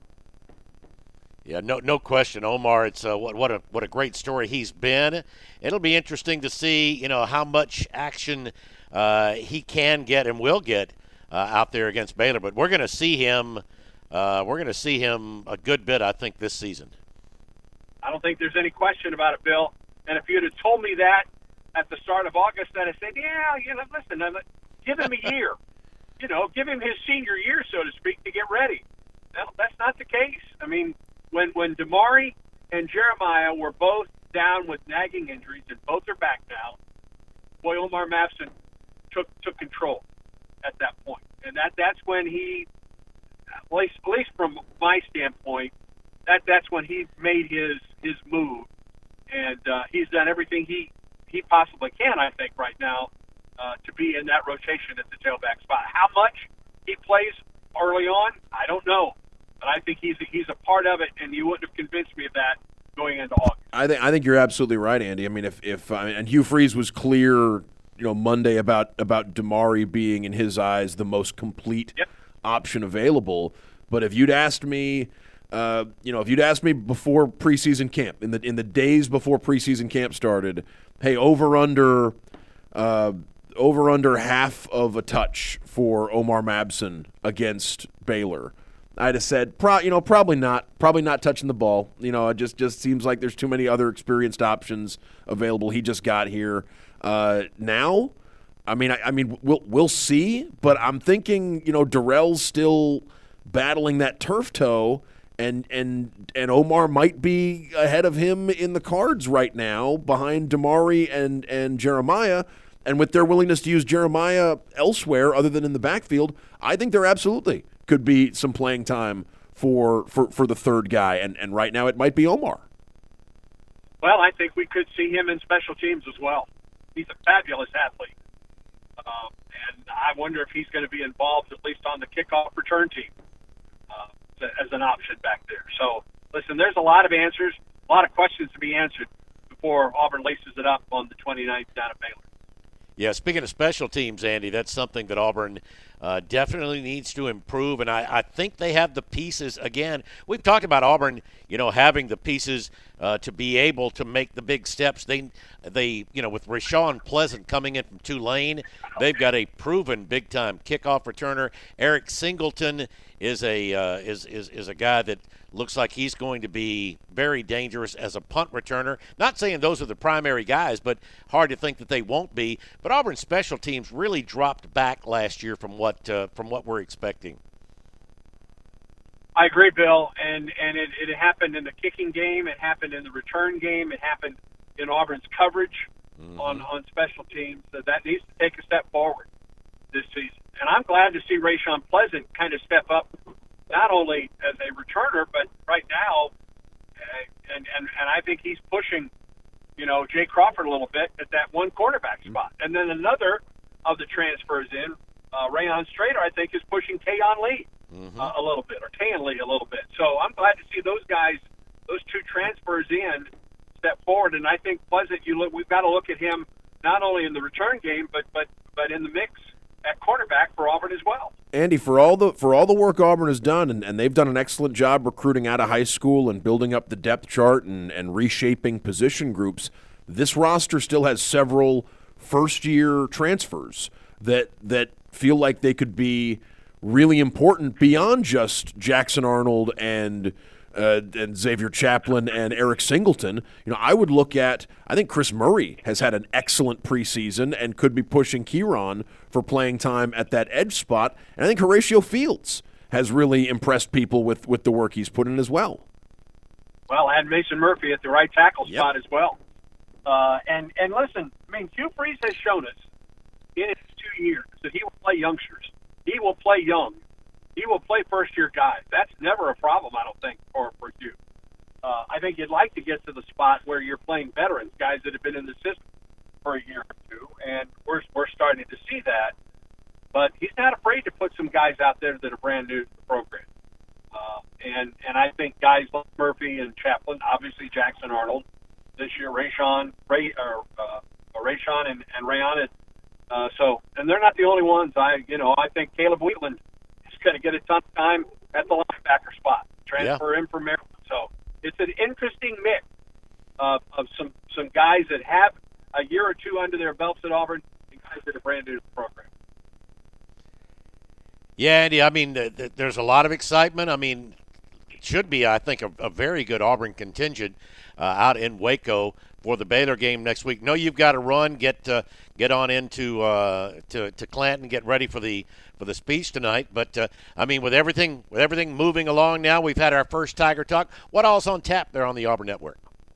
Speaker 6: Yeah, no, no question, Omar. It's uh, what what a what a great story he's been. It'll be interesting to see, you know, how much action uh, he can get and will get uh, out there against Baylor. But we're going to see him. Uh, we're going to see him a good bit, I think, this season.
Speaker 7: I don't think there's any question about it, Bill. And if you'd have told me that at the start of August, I'd have said, yeah, you know, listen, give him a year. You know, give him his senior year, so to speak, to get ready. No, that's not the case. I mean, when when Damari and Jeremiah were both down with nagging injuries, and both are back now, boy, Omar Mapson took took control at that point. And that that's when he, at least, at least from my standpoint, that that's when he made his his move. And uh, he's done everything he, he possibly can, I think, right now, uh, to be in that rotation at the tailback spot. How much he plays early on, I don't know. But I think he's a, he's a part of it, and you wouldn't have convinced me of that going into August.
Speaker 2: I think I think you're absolutely right, Andy. I mean, if if I mean, and Hugh Freeze was clear, you know, Monday about about Damari being in his eyes the most complete
Speaker 7: yep.
Speaker 2: option available. But if you'd asked me, uh, you know, if you'd asked me before preseason camp, in the in the days before preseason camp started, hey, over under, uh, over under half of a touch for Omar Mapson against Baylor, I'd have said, pro, you know, probably not, probably not touching the ball. You know, it just just seems like there's too many other experienced options available. He just got here. Uh, now, I mean, I, I mean, we'll we'll see. But I'm thinking, you know, Darrell's still battling that turf toe, and and and Omar might be ahead of him in the cards right now, behind Damari and and Jeremiah. And with their willingness to use Jeremiah elsewhere other than in the backfield, I think there absolutely could be some playing time for for, for the third guy. And, and right now it might be Omar.
Speaker 7: Well, I think we could see him in special teams as well. He's a fabulous athlete. Um, and I wonder if he's going to be involved at least on the kickoff return team uh, as an option back there. So, listen, there's a lot of answers, a lot of questions to be answered before Auburn laces it up on the twenty-ninth down at Baylor.
Speaker 6: Yeah, speaking of special teams, Andy, that's something that Auburn uh, definitely needs to improve, and I, I think they have the pieces. Again, we've talked about Auburn, you know, having the pieces uh, to be able to make the big steps. They, they, you know, with Rashawn Pleasant coming in from Tulane, they've got a proven big-time kickoff returner. Eric Singleton is a uh, is, is is a guy that looks like he's going to be very dangerous as a punt returner. Not saying those are the primary guys, but hard to think that they won't be. But Auburn's special teams really dropped back last year from what uh, from what we're expecting.
Speaker 7: I agree, Bill, and and it, it happened in the kicking game. It happened in the return game. It happened in Auburn's coverage mm-hmm. on, on special teams. So that needs to take a step forward this season. And I'm glad to see Rashawn Pleasant kind of step up, not only as a returner, but right now, uh, and, and, and I think he's pushing, you know, Jay Crawford a little bit at that one quarterback spot. And then another of the transfers in, uh, Rayon Strader, I think, is pushing Tayon Lee mm-hmm. uh, a little bit, or Tayon Lee a little bit. So I'm glad to see those guys, those two transfers in, step forward. And I think Pleasant, you look, we've got to look at him not only in the return game, but but but in the mix at quarterback for Auburn as well.
Speaker 2: Andy, for all the for all the work Auburn has done, and, and they've done an excellent job recruiting out of high school and building up the depth chart and, and reshaping position groups, this roster still has several first-year transfers that that feel like they could be really important beyond just Jackson Arnold and uh, and Xavier Chaplin and Eric Singleton. You know, I would look at, I think Chris Murray has had an excellent preseason and could be pushing Kieron for playing time at that edge spot. And I think Horatio Fields has really impressed people with, with the work he's put in as well.
Speaker 7: well, and Mason Murphy at the right tackle
Speaker 2: Yep.
Speaker 7: spot as well. Uh, and, and listen, I mean, Hugh Freeze has shown us in his two years that he will play youngsters. He will play young. He will play first-year guys. That's never a problem, I don't think, for, for Hugh. Uh, I think you'd like to get to the spot where you're playing veterans, guys that have been in the system for a year or two, and we're, we're starting to see that. But he's not afraid to put some guys out there that are brand new to the program. Uh, and, and I think guys like Murphy and Chaplin, obviously Jackson Arnold, this year Rayshawn, Ray, or, uh, Rayshawn and, and Rayon. Uh, so, and they're not the only ones. I, you know, I think Caleb Wheatland is going to get a ton of time at the linebacker spot, transfer
Speaker 6: Yeah.
Speaker 7: in from Maryland. So it's an interesting mix of, of some, some guys that have a year or two under their belts at Auburn and guys that are brand new to the program.
Speaker 6: Yeah, Andy, I mean, th- th- there's a lot of excitement. I mean, it should be, I think, a, a very good Auburn contingent uh, out in Waco for the Baylor game next week. No, you've got to run, get uh, get on into uh, to to Clanton, get ready for the for the speech tonight. But uh, I mean, with everything with everything moving along now, we've had our first Tiger Talk. What all's on tap there on the Auburn Network?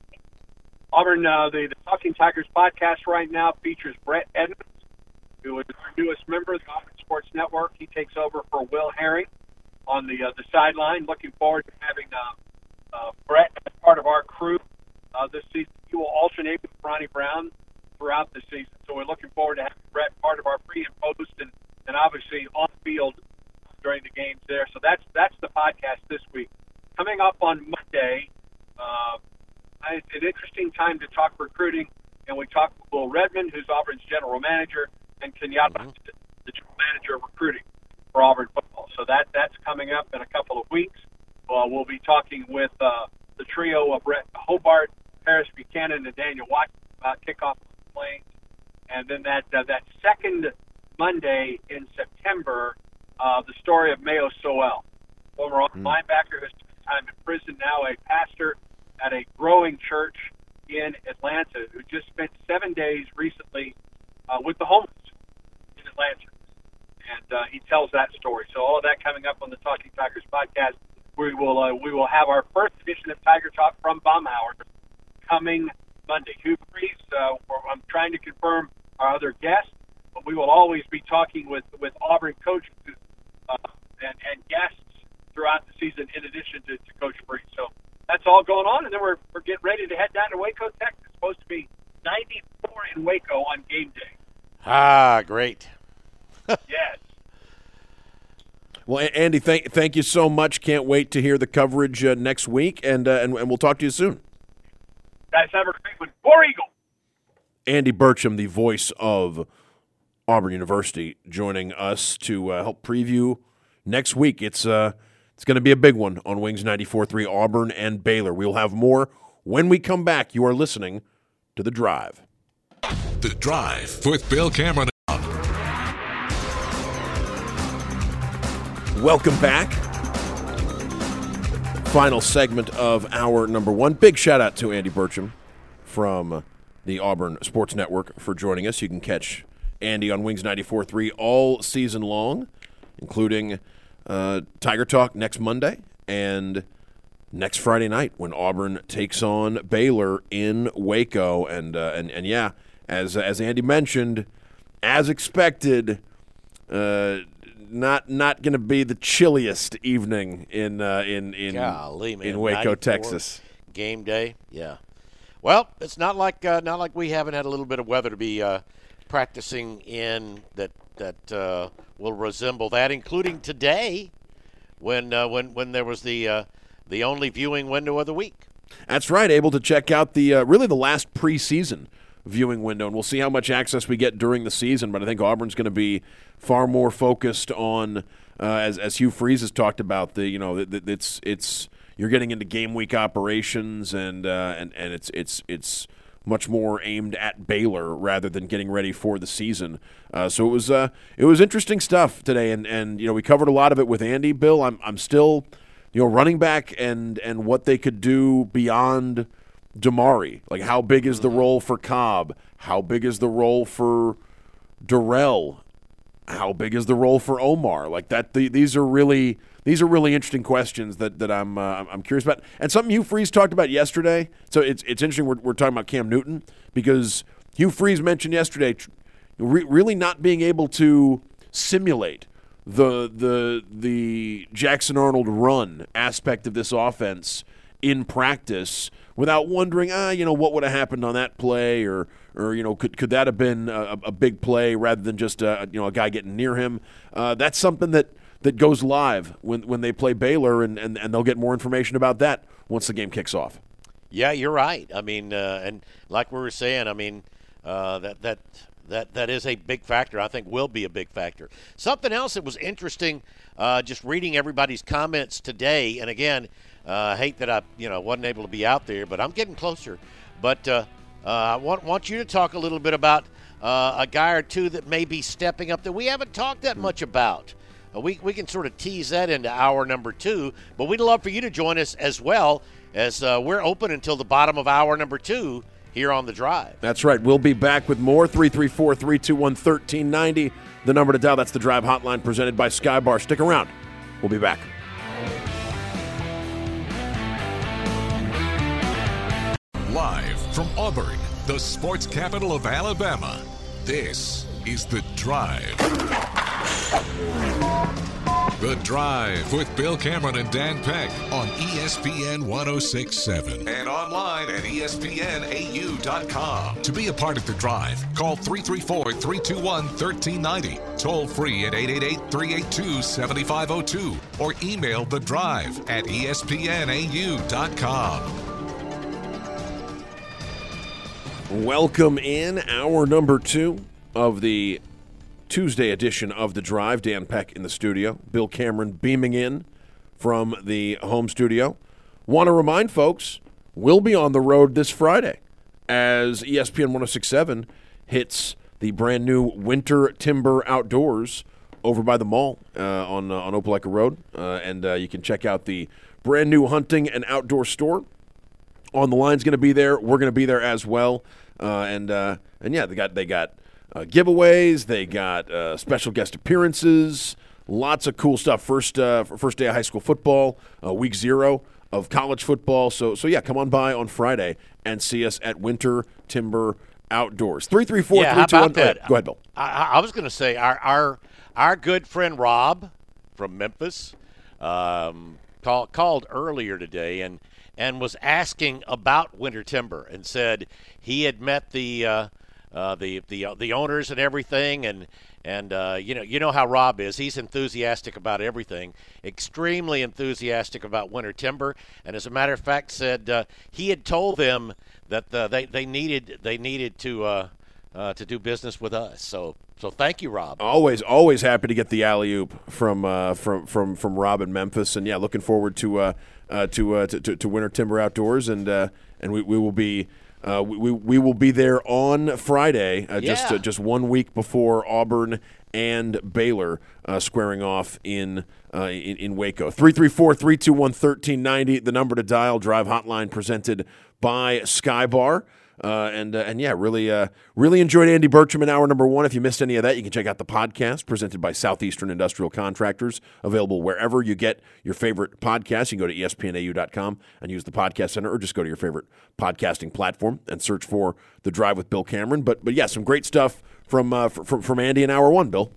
Speaker 7: Auburn, uh, the, the Talking Tigers podcast right now features Brett Edmonds, who is our newest member of the Auburn Sports Network. He takes over for Will Herring on the uh, the sideline. Looking forward to having uh, uh, Brett as part of our crew uh, this season. He will alternate with Ronnie Brown throughout the season. So we're looking forward to having Brett part of our pre and post, and, and obviously on field during the games there. So that's that's the podcast this week. Coming up on Monday, uh, it's an interesting time to talk recruiting, and we talk with Will Redmond, who's Auburn's general manager, and Kenyatta, mm-hmm. the general manager of recruiting for Auburn football. So that that's coming up in a couple of weeks. Uh, we'll be talking with uh, the trio of Brett Hobart, Paris Buchanan, and Daniel Watkins about kickoff playing. And then that uh, that second Monday in September, uh, the story of Mayo Soel, former mm. linebacker who spent time in prison, now a pastor at a growing church in Atlanta, who just spent seven days recently uh, with the homeless in Atlanta. And uh, he tells that story. So all of that coming up on the Talking Tigers podcast. We will uh, we will have our first edition of Tiger Talk from Baumhauer coming Monday. Hugh Freeze, uh, I'm trying to confirm our other guests, but we will always be talking with, with Auburn coaches uh, and, and guests throughout the season in addition to, to Coach Freeze. So that's all going on, and then we're, we're getting ready to head down to Waco, Texas. It's supposed to be ninety-four in Waco on game day.
Speaker 6: Ah, great.
Speaker 7: Yes.
Speaker 2: Well, Andy, thank thank you so much. Can't wait to hear the coverage uh, next week, and, uh, and and we'll talk to you soon.
Speaker 7: Guys, have a great one. War Eagle.
Speaker 2: Andy Burcham, the voice of Auburn University, joining us to uh, help preview next week. It's uh it's going to be a big one on Wings ninety-four point three, Auburn and Baylor. We'll have more when we come back. You are listening to The Drive.
Speaker 3: The Drive with Bill Cameron.
Speaker 2: Welcome back. Final segment of hour number one. Big shout out to Andy Burcham from the Auburn Sports Network for joining us. You can catch Andy on Wings ninety-four point three all season long, including uh, Tiger Talk next Monday and next Friday night when Auburn takes on Baylor in Waco. And uh, and and yeah, as as Andy mentioned, as expected, uh, not not going to be the chilliest evening in uh, in in
Speaker 6: Golly, man,
Speaker 2: in Waco,
Speaker 6: ninety-four
Speaker 2: Texas.
Speaker 6: Game day, yeah. Well, it's not like uh, not like we haven't had a little bit of weather to be uh, practicing in that that uh, will resemble that, including today, when uh, when when there was the uh, the only viewing window of the week.
Speaker 2: That's right. Able to check out the uh, really the last preseason viewing window, and we'll see how much access we get during the season. But I think Auburn's going to be far more focused on, uh, as as Hugh Freeze has talked about, the you know it, it's it's you're getting into game week operations, and uh, and and it's it's it's much more aimed at Baylor rather than getting ready for the season. Uh, so it was uh, it was interesting stuff today, and and you know we covered a lot of it with Andy. Bill, I'm I'm still you know running back and and what they could do beyond Damari. Like, how big is the role for Cobb? How big is the role for Durrell? How big is the role for Omar? Like that, the, these are really these are really interesting questions that that I'm uh, I'm curious about. And something Hugh Freeze talked about yesterday. So it's it's interesting. We're we're talking about Cam Newton because Hugh Freeze mentioned yesterday re- really not being able to simulate the the the Jackson Arnold run aspect of this offense in practice without wondering, ah, you know, what would have happened on that play, or or you know, could could that have been a, a big play rather than just a, you know, a guy getting near him? Uh, that's something that, that goes live when when they play Baylor, and, and, and they'll get more information about that once the game kicks off.
Speaker 6: Yeah, you're right. I mean, uh, and like we were saying, I mean, uh, that that. That that is a big factor. I think will be a big factor. Something else that was interesting, uh, just reading everybody's comments today. And again, uh, I hate that I you know wasn't able to be out there, but I'm getting closer. But uh, uh, I want want you to talk a little bit about uh, a guy or two that may be stepping up that we haven't talked that much about. Uh, we we can sort of tease that into hour number two, but we'd love for you to join us as well, as uh, we're open until the bottom of hour number two. Here on The Drive.
Speaker 2: That's right. We'll be back with more. three three four, three two one, one three nine zero. The number to dial. That's the Drive hotline presented by Skybar. Stick around. We'll be back.
Speaker 3: Live from Auburn, the sports capital of Alabama, this is The Drive. The Drive with Bill Cameron and Dan Peck on E S P N one oh six point seven and online at E S P N A U dot com. To be a part of The Drive, call three three four, three two one, one three nine zero, toll free at eight eight eight, three eight two, seven five zero two, or email The Drive at E S P N A U dot com.
Speaker 2: Welcome in hour number two of the Tuesday edition of The Drive. Dan Peck in the studio. Bill Cameron beaming in from the home studio. Want to remind folks, we'll be on the road this Friday as E S P N one oh six point seven hits the brand new Winter Timber Outdoors over by the mall uh, on uh, on Opelika Road. Uh, and uh, you can check out the brand new hunting and outdoor store. On the Line's going to be there. We're going to be there as well. Uh, and uh, and yeah, they got they got uh, giveaways. They got uh, special guest appearances. Lots of cool stuff. First uh, first day of high school football, uh, week zero of college football. So so yeah, come on by on Friday and see us at Winter Timber Outdoors. Three three four
Speaker 6: yeah,
Speaker 2: three two one.
Speaker 6: Go ahead,
Speaker 2: Go ahead, Bill.
Speaker 6: I, I was going to say our our our good friend Rob from Memphis um, call, called earlier today and. and was asking about Winter Timber and said he had met the uh, uh, the the uh, the owners and everything, and and uh, you know you know how Rob is. He's enthusiastic about everything, extremely enthusiastic about Winter Timber, and as a matter of fact, said uh, he had told them that uh, they they needed they needed to uh, uh, to do business with us. So. So thank you, Rob.
Speaker 2: Always, always happy to get the alley-oop from uh, from from from Rob in Memphis, and yeah, looking forward to uh, uh, to, uh, to, to to Winter Timber Outdoors, and uh, and we, we will be uh, we we will be there on Friday, uh, just
Speaker 6: yeah.
Speaker 2: uh, just one week before Auburn and Baylor uh, squaring off in uh, in, in Waco. Three three four three two one thirteen ninety, the number to dial. Drive hotline presented by Skybar. Uh, and uh, and yeah, really uh, really enjoyed Andy Bertram in hour number one. If you missed any of that, you can check out the podcast presented by Southeastern Industrial Contractors, available wherever you get your favorite podcasts. You can go to E S P N A U dot com and use the podcast center, or just go to your favorite podcasting platform and search for The Drive with Bill Cameron. But but yeah, some great stuff from uh, from from Andy in hour one, Bill.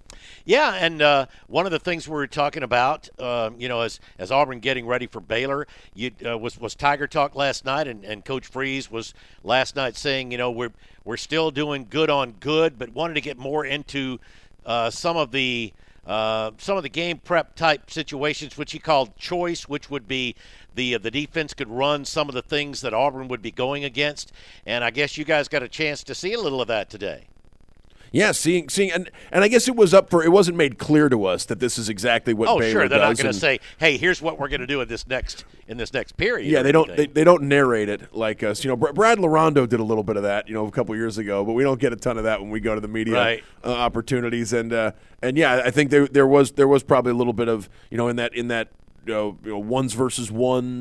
Speaker 6: Yeah, and uh, one of the things we were talking about, um, you know, as as Auburn getting ready for Baylor, you, uh, was was Tiger Talk last night, and, and Coach Freeze was last night saying, you know, we're we're still doing good on good, but wanted to get more into uh, some of the uh, some of the game prep type situations, which he called choice, which would be the uh, the defense could run some of the things that Auburn would be going against, and I guess you guys got a chance to see a little of that today.
Speaker 2: Yeah, seeing, seeing, and, and I guess it was up for. It wasn't made clear to us that this is exactly what
Speaker 6: oh,
Speaker 2: Baylor
Speaker 6: sure. They're
Speaker 2: does.
Speaker 6: not going to say, "Hey, here's what we're going to do in this next in this next period."
Speaker 2: Yeah, they don't. They, they don't narrate it like us. You know, Brad Larondo did a little bit of that, you know, a couple years ago, but we don't get a ton of that when we go to the media
Speaker 6: right.
Speaker 2: uh, opportunities. And uh, and yeah, I think there there was there was probably a little bit of, you know, in that in that you know, you know ones versus ones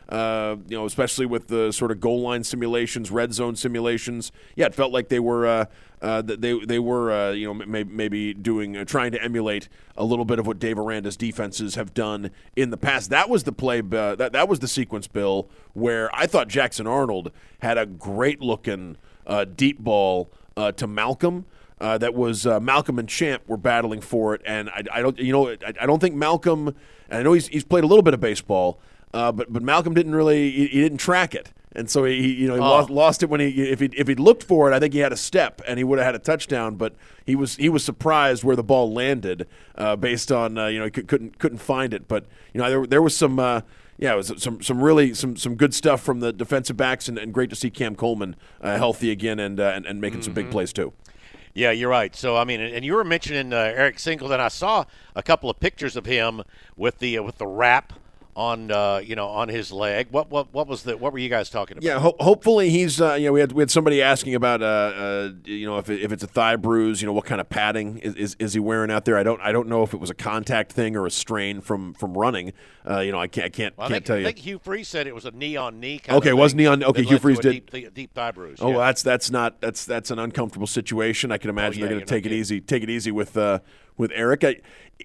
Speaker 2: Uh, you know, especially with the sort of goal line simulations, red zone simulations. Yeah, it felt like they were uh, uh, they they were uh, you know maybe, maybe doing uh, trying to emulate a little bit of what Dave Aranda's defenses have done in the past. That was the play. Uh, that that was the sequence, Bill, where I thought Jackson Arnold had a great looking uh, deep ball uh, to Malcolm. Uh, that was uh, Malcolm and Champ were battling for it, and I, I don't you know I, I don't think Malcolm. And I know he's he's played a little bit of baseball. Uh, but but Malcolm didn't really he, he didn't track it, and so he you know he oh. lost, lost it when he if he if he looked for it, I think he had a step and he would have had a touchdown. But he was he was surprised where the ball landed uh, based on uh, you know he could, couldn't couldn't find it. But you know there there was some uh, yeah it was some some really some some good stuff from the defensive backs, and, and great to see Cam Coleman uh, healthy again and, uh, and and making mm-hmm. some big plays too.
Speaker 6: Yeah, you're right. So I mean, and you were mentioning uh, Eric Singleton. I saw a couple of pictures of him with the uh, with the wrap on uh, you know on his leg. What what what was the what were you guys talking about?
Speaker 2: Yeah, ho- hopefully he's uh, you know we had we had somebody asking about uh, uh you know if it, if it's a thigh bruise, you know what kind of padding is, is is he wearing out there? I don't I don't know if it was a contact thing or a strain from from running. Uh, you know I can't I can't
Speaker 6: well, I
Speaker 2: can't
Speaker 6: think,
Speaker 2: tell you.
Speaker 6: I think Hugh Freeze said it was a knee on knee. Kind
Speaker 2: okay,
Speaker 6: of
Speaker 2: it was knee on. Okay, Hugh Freeze did
Speaker 6: deep, deep thigh bruise.
Speaker 2: Oh,
Speaker 6: yeah.
Speaker 2: well, that's that's not that's that's an uncomfortable situation. I can imagine
Speaker 6: oh, yeah,
Speaker 2: they're going to take it
Speaker 6: kidding.
Speaker 2: easy take it easy with uh, with Eric. I,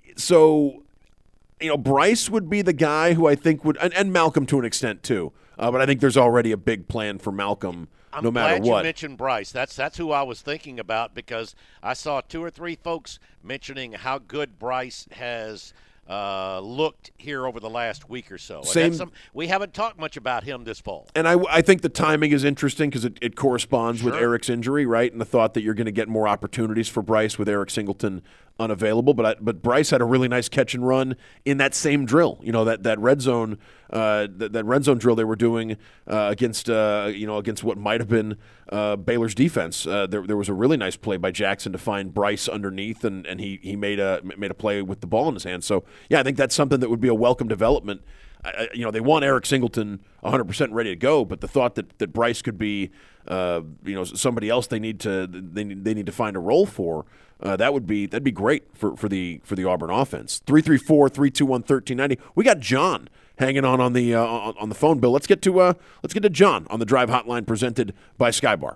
Speaker 2: so. You know, Bryce would be the guy who I think would, and, and Malcolm to an extent too. Uh, but I think there's already a big plan for Malcolm,
Speaker 6: I'm
Speaker 2: no matter
Speaker 6: glad
Speaker 2: what.
Speaker 6: You mentioned Bryce. That's that's who I was thinking about because I saw two or three folks mentioning how good Bryce has uh, looked here over the last week or so. And
Speaker 2: Same.
Speaker 6: that's some, we haven't talked much about him this fall.
Speaker 2: And I, I think the timing is interesting because it, it corresponds
Speaker 6: Sure.
Speaker 2: with Eric's injury, right? And the thought that you're going to get more opportunities for Bryce with Eric Singleton unavailable. But I, but Bryce had a really nice catch and run in that same drill. You know, that, that red zone uh, that, that red zone drill they were doing uh, against uh, you know against what might have been uh, Baylor's defense. Uh, there there was a really nice play by Jackson to find Bryce underneath, and, and he he made a made a play with the ball in his hand. So yeah, I think that's something that would be a welcome development. I, you know, they want Eric Singleton one hundred percent ready to go, but the thought that, that Bryce could be, uh, you know, somebody else they need to they need, they need to find a role for, uh, that would be that'd be great for, for the for the Auburn offense. three three four, three two one, one three nine zero. We got John hanging on on the uh, on, on the phone, Bill. Let's get to uh, let's get to John on the Drive Hotline presented by Skybar.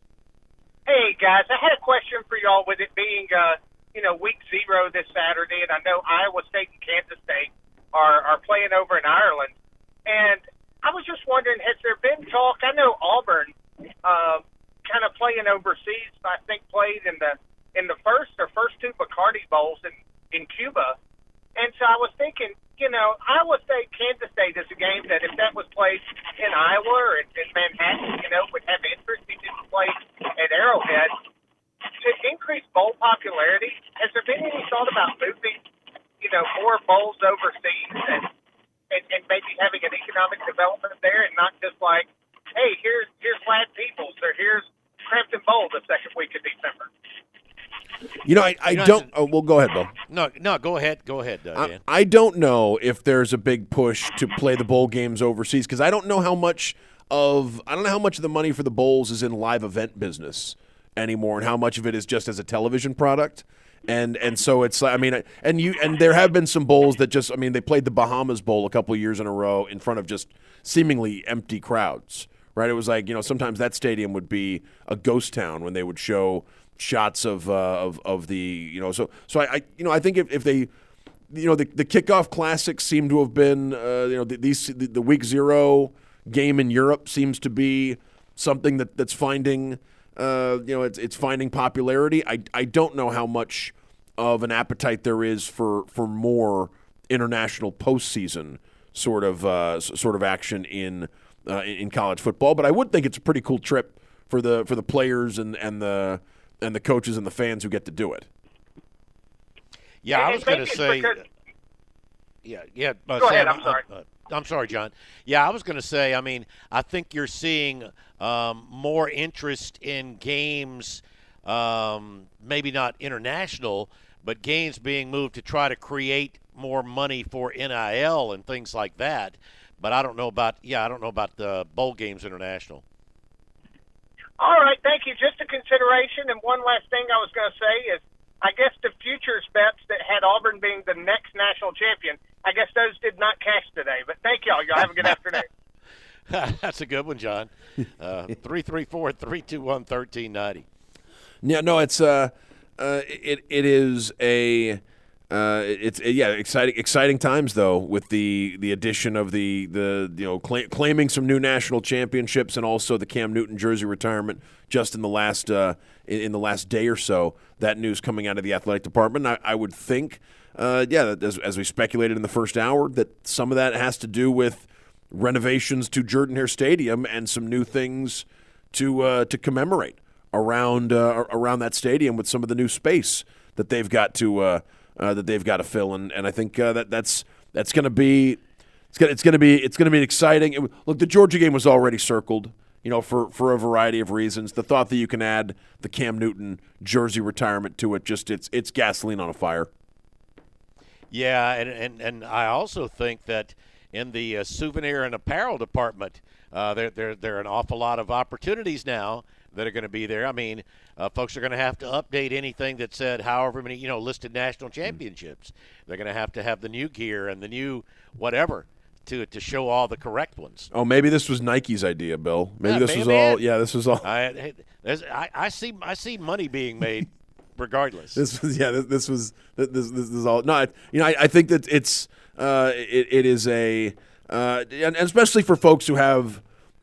Speaker 10: Hey guys, I had a question for y'all. With it being uh, you know week zero this Saturday, and I know Iowa State and Kansas State are, are playing over in Ireland. And I was just wondering, has there been talk? I know Auburn uh, kind of playing overseas, I think played in the in the first or first two Bacardi Bowls in, in Cuba. And so I was thinking, you know, Iowa State, Kansas State is a game that if that was played in Iowa or in, in Manhattan, you know, would have interest. He didn't play at Arrowhead. To increase bowl popularity, has there been any thought about moving, you know, more bowls overseas and, and, and maybe having an economic development there and not just like, hey, here's here's Lad Peoples or here's Crampton Bowl the second week of December?
Speaker 2: You know, I, I
Speaker 6: you know,
Speaker 2: don't oh, – well, go ahead, Bill.
Speaker 6: No, no, go ahead. Go ahead, uh, Dan.
Speaker 2: I, I don't know if there's a big push to play the bowl games overseas because I don't know how much of – I don't know how much of the money for the bowls is in live event business anymore and how much of it is just as a television product. And and so it's I mean and you and there have been some bowls that just I mean they played the Bahamas Bowl a couple of years in a row in front of just seemingly empty crowds, right? It was like, you know, sometimes that stadium would be a ghost town when they would show shots of uh, of of the, you know, so so I, I you know I think if, if they you know the the kickoff classics seem to have been uh, you know the, these the, the week zero game in Europe seems to be something that that's finding uh, you know it's it's finding popularity. I I don't know how much of an appetite there is for, for more international postseason sort of uh, sort of action in uh, in college football, but I would think it's a pretty cool trip for the for the players and, and the and the coaches and the fans who get to do it.
Speaker 6: Yeah, I was going to say.
Speaker 10: Because...
Speaker 6: Yeah, yeah. Uh,
Speaker 10: Go
Speaker 6: Sam,
Speaker 10: ahead. I'm sorry.
Speaker 6: Uh, uh, I'm sorry, John. Yeah, I was going to say. I mean, I think you're seeing um, more interest in games, um, maybe not international, but games being moved to try to create more money for N I L and things like that. But I don't know about. Yeah, I don't know about the bowl games international.
Speaker 10: All right, thank you. Just a consideration. And one last thing I was going to say is, I guess the futures bets that had Auburn being the next national champion, I guess those did not cash today. But thank y'all. Y'all have a good afternoon.
Speaker 6: That's a good one, John. Uh, three three four, three two one, one three nine zero.
Speaker 2: Yeah, no, it's uh, uh, it it is a. Uh, it's yeah, exciting exciting times though with the, the addition of the the you know cla- claiming some new national championships and also the Cam Newton jersey retirement just in the last uh, in, in the last day or so. That news coming out of the athletic department. I, I would think, uh, yeah, as, as we speculated in the first hour, that some of that has to do with renovations to Jordan-Hare Stadium and some new things to uh, to commemorate around uh, around that stadium with some of the new space that they've got to. Uh, Uh, that they've got to fill, and, and I think uh, that that's that's going to be it's going it's going to be it's going to be exciting. It, look, the Georgia game was already circled, you know, for, for a variety of reasons. The thought that you can add the Cam Newton jersey retirement to it, just it's it's gasoline on a fire.
Speaker 6: Yeah, and and, and I also think that in the uh, souvenir and apparel department, uh, there there there are an awful lot of opportunities now that are going to be there. I mean, uh, folks are going to have to update anything that said however many, you know, listed national championships. They're going to have to have the new gear and the new whatever to to show all the correct ones.
Speaker 2: Oh, maybe this was Nike's idea, Bill. Maybe
Speaker 6: yeah,
Speaker 2: this
Speaker 6: maybe
Speaker 2: was
Speaker 6: man.
Speaker 2: all. Yeah, this was all.
Speaker 6: I, I I see I see money being made, regardless.
Speaker 2: This was yeah. This, this was this this, this is all. No, I, you know, I, I think that it's uh, it, it is a uh, and especially for folks who have.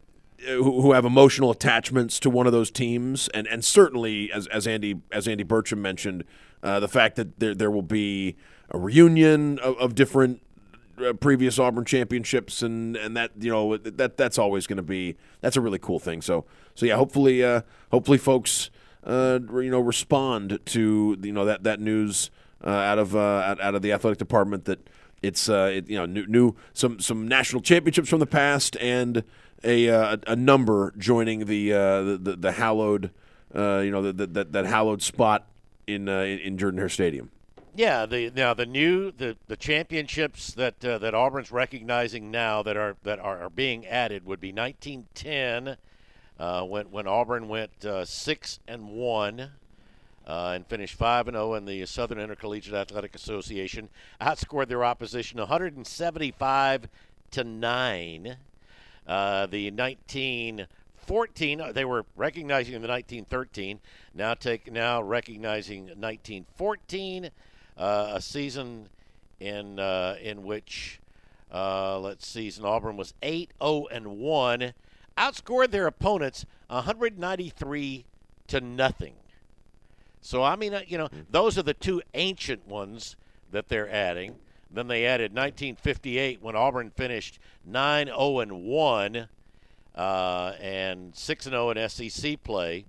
Speaker 2: Who have emotional attachments to one of those teams, and, and certainly, as as Andy as Andy Bertram mentioned, uh, the fact that there there will be a reunion of, of different uh, previous Auburn championships, and, and that you know that that's always going to be that's a really cool thing. So so yeah, hopefully uh, hopefully folks uh, you know respond to you know that that news uh, out of uh, out, out of the athletic department that it's uh, it, you know new, new some some national championships from the past and. A, uh, a number joining the uh, the, the, the hallowed, uh, you know, the, the, that that hallowed spot in uh, in, in Jordan-Hare Stadium.
Speaker 6: Yeah, the now the new the, the championships that uh, that Auburn's recognizing now that are that are, are being added would be nineteen ten, uh, when when Auburn went uh, six and one. Uh, and finished five and zero in the Southern Intercollegiate Athletic Association, outscored their opposition one hundred seventy-five to nine. Uh, the nineteen fourteen, they were recognizing the nineteen thirteen, now take now recognizing nineteen fourteen, uh, a season in uh, in which uh, let's see, Auburn was eight oh and one, outscored their opponents one hundred ninety-three to nothing. So I mean, you know, those are the two ancient ones that they're adding. Then they added nineteen fifty-eight when Auburn finished nine oh and one uh, and six and oh in S E C play.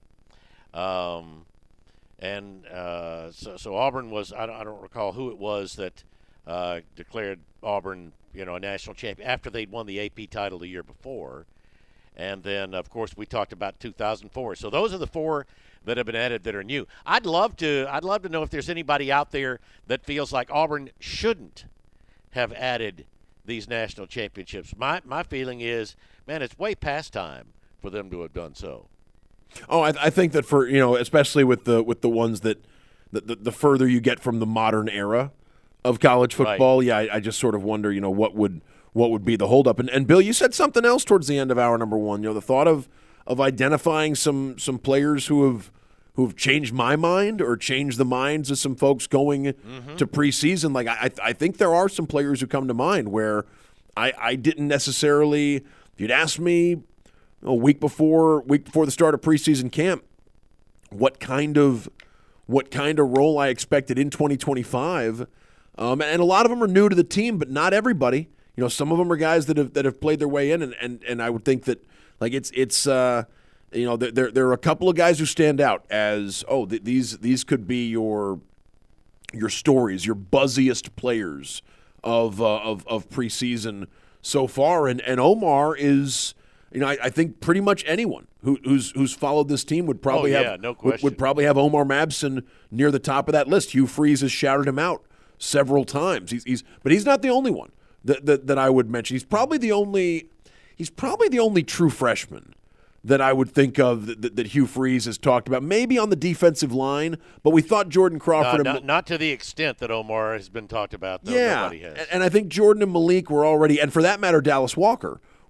Speaker 6: Um, and uh, so, so Auburn was, I don't, I don't recall who it was that uh, declared Auburn, you know, a national champion after they'd won the A P title the year before. And then, of course, we talked about two thousand four. So those are the four that have been added that are new. I'd love to I'd love to know if there's anybody out there that feels like Auburn shouldn't have added these national championships. My my feeling is, man, it's way past time for them to have done so.
Speaker 2: Oh, I, I think that for you know, especially with the with the ones that the, the, the further you get from the modern era of college football, right. yeah, I, I just sort of wonder, you know, what would what would be the holdup. And and Bill, you said something else towards the end of hour number one. You know, the thought of of identifying some some players who have who have changed my mind or changed the minds of some folks going mm-hmm. to preseason. Like I, I think there are some players who come to mind where I, I didn't necessarily. If you'd asked me a week before week before the start of preseason camp, what kind of what kind of role I expected in twenty twenty-five, um, and a lot of them are new to the team, but not everybody. You know, some of them are guys that have that have played their way in, and and, and I would think that like it's it's. Uh, You know, there there are a couple of guys who stand out as oh th- these these could be your your stories, your buzziest players of uh, of of preseason so far, and and Omar is you know I, I think pretty much anyone who, who's who's followed this team would probably
Speaker 6: oh, yeah,
Speaker 2: have
Speaker 6: no
Speaker 2: would, would probably have Omar Mabson near the top of that list. Hugh Freeze has shouted him out several times. He's he's but he's not the only one that that, that I would mention. He's probably the only he's probably the only true freshman that I would think of that, that Hugh Freeze has talked about, maybe on the defensive line, but we thought Jordan Crawford.
Speaker 6: Uh, not,
Speaker 2: and,
Speaker 6: not to the extent that Omar has been talked about, though.
Speaker 2: Yeah,
Speaker 6: Nobody has.
Speaker 2: And, and I think Jordan and Malik were already, and for that matter, Dallas Walker,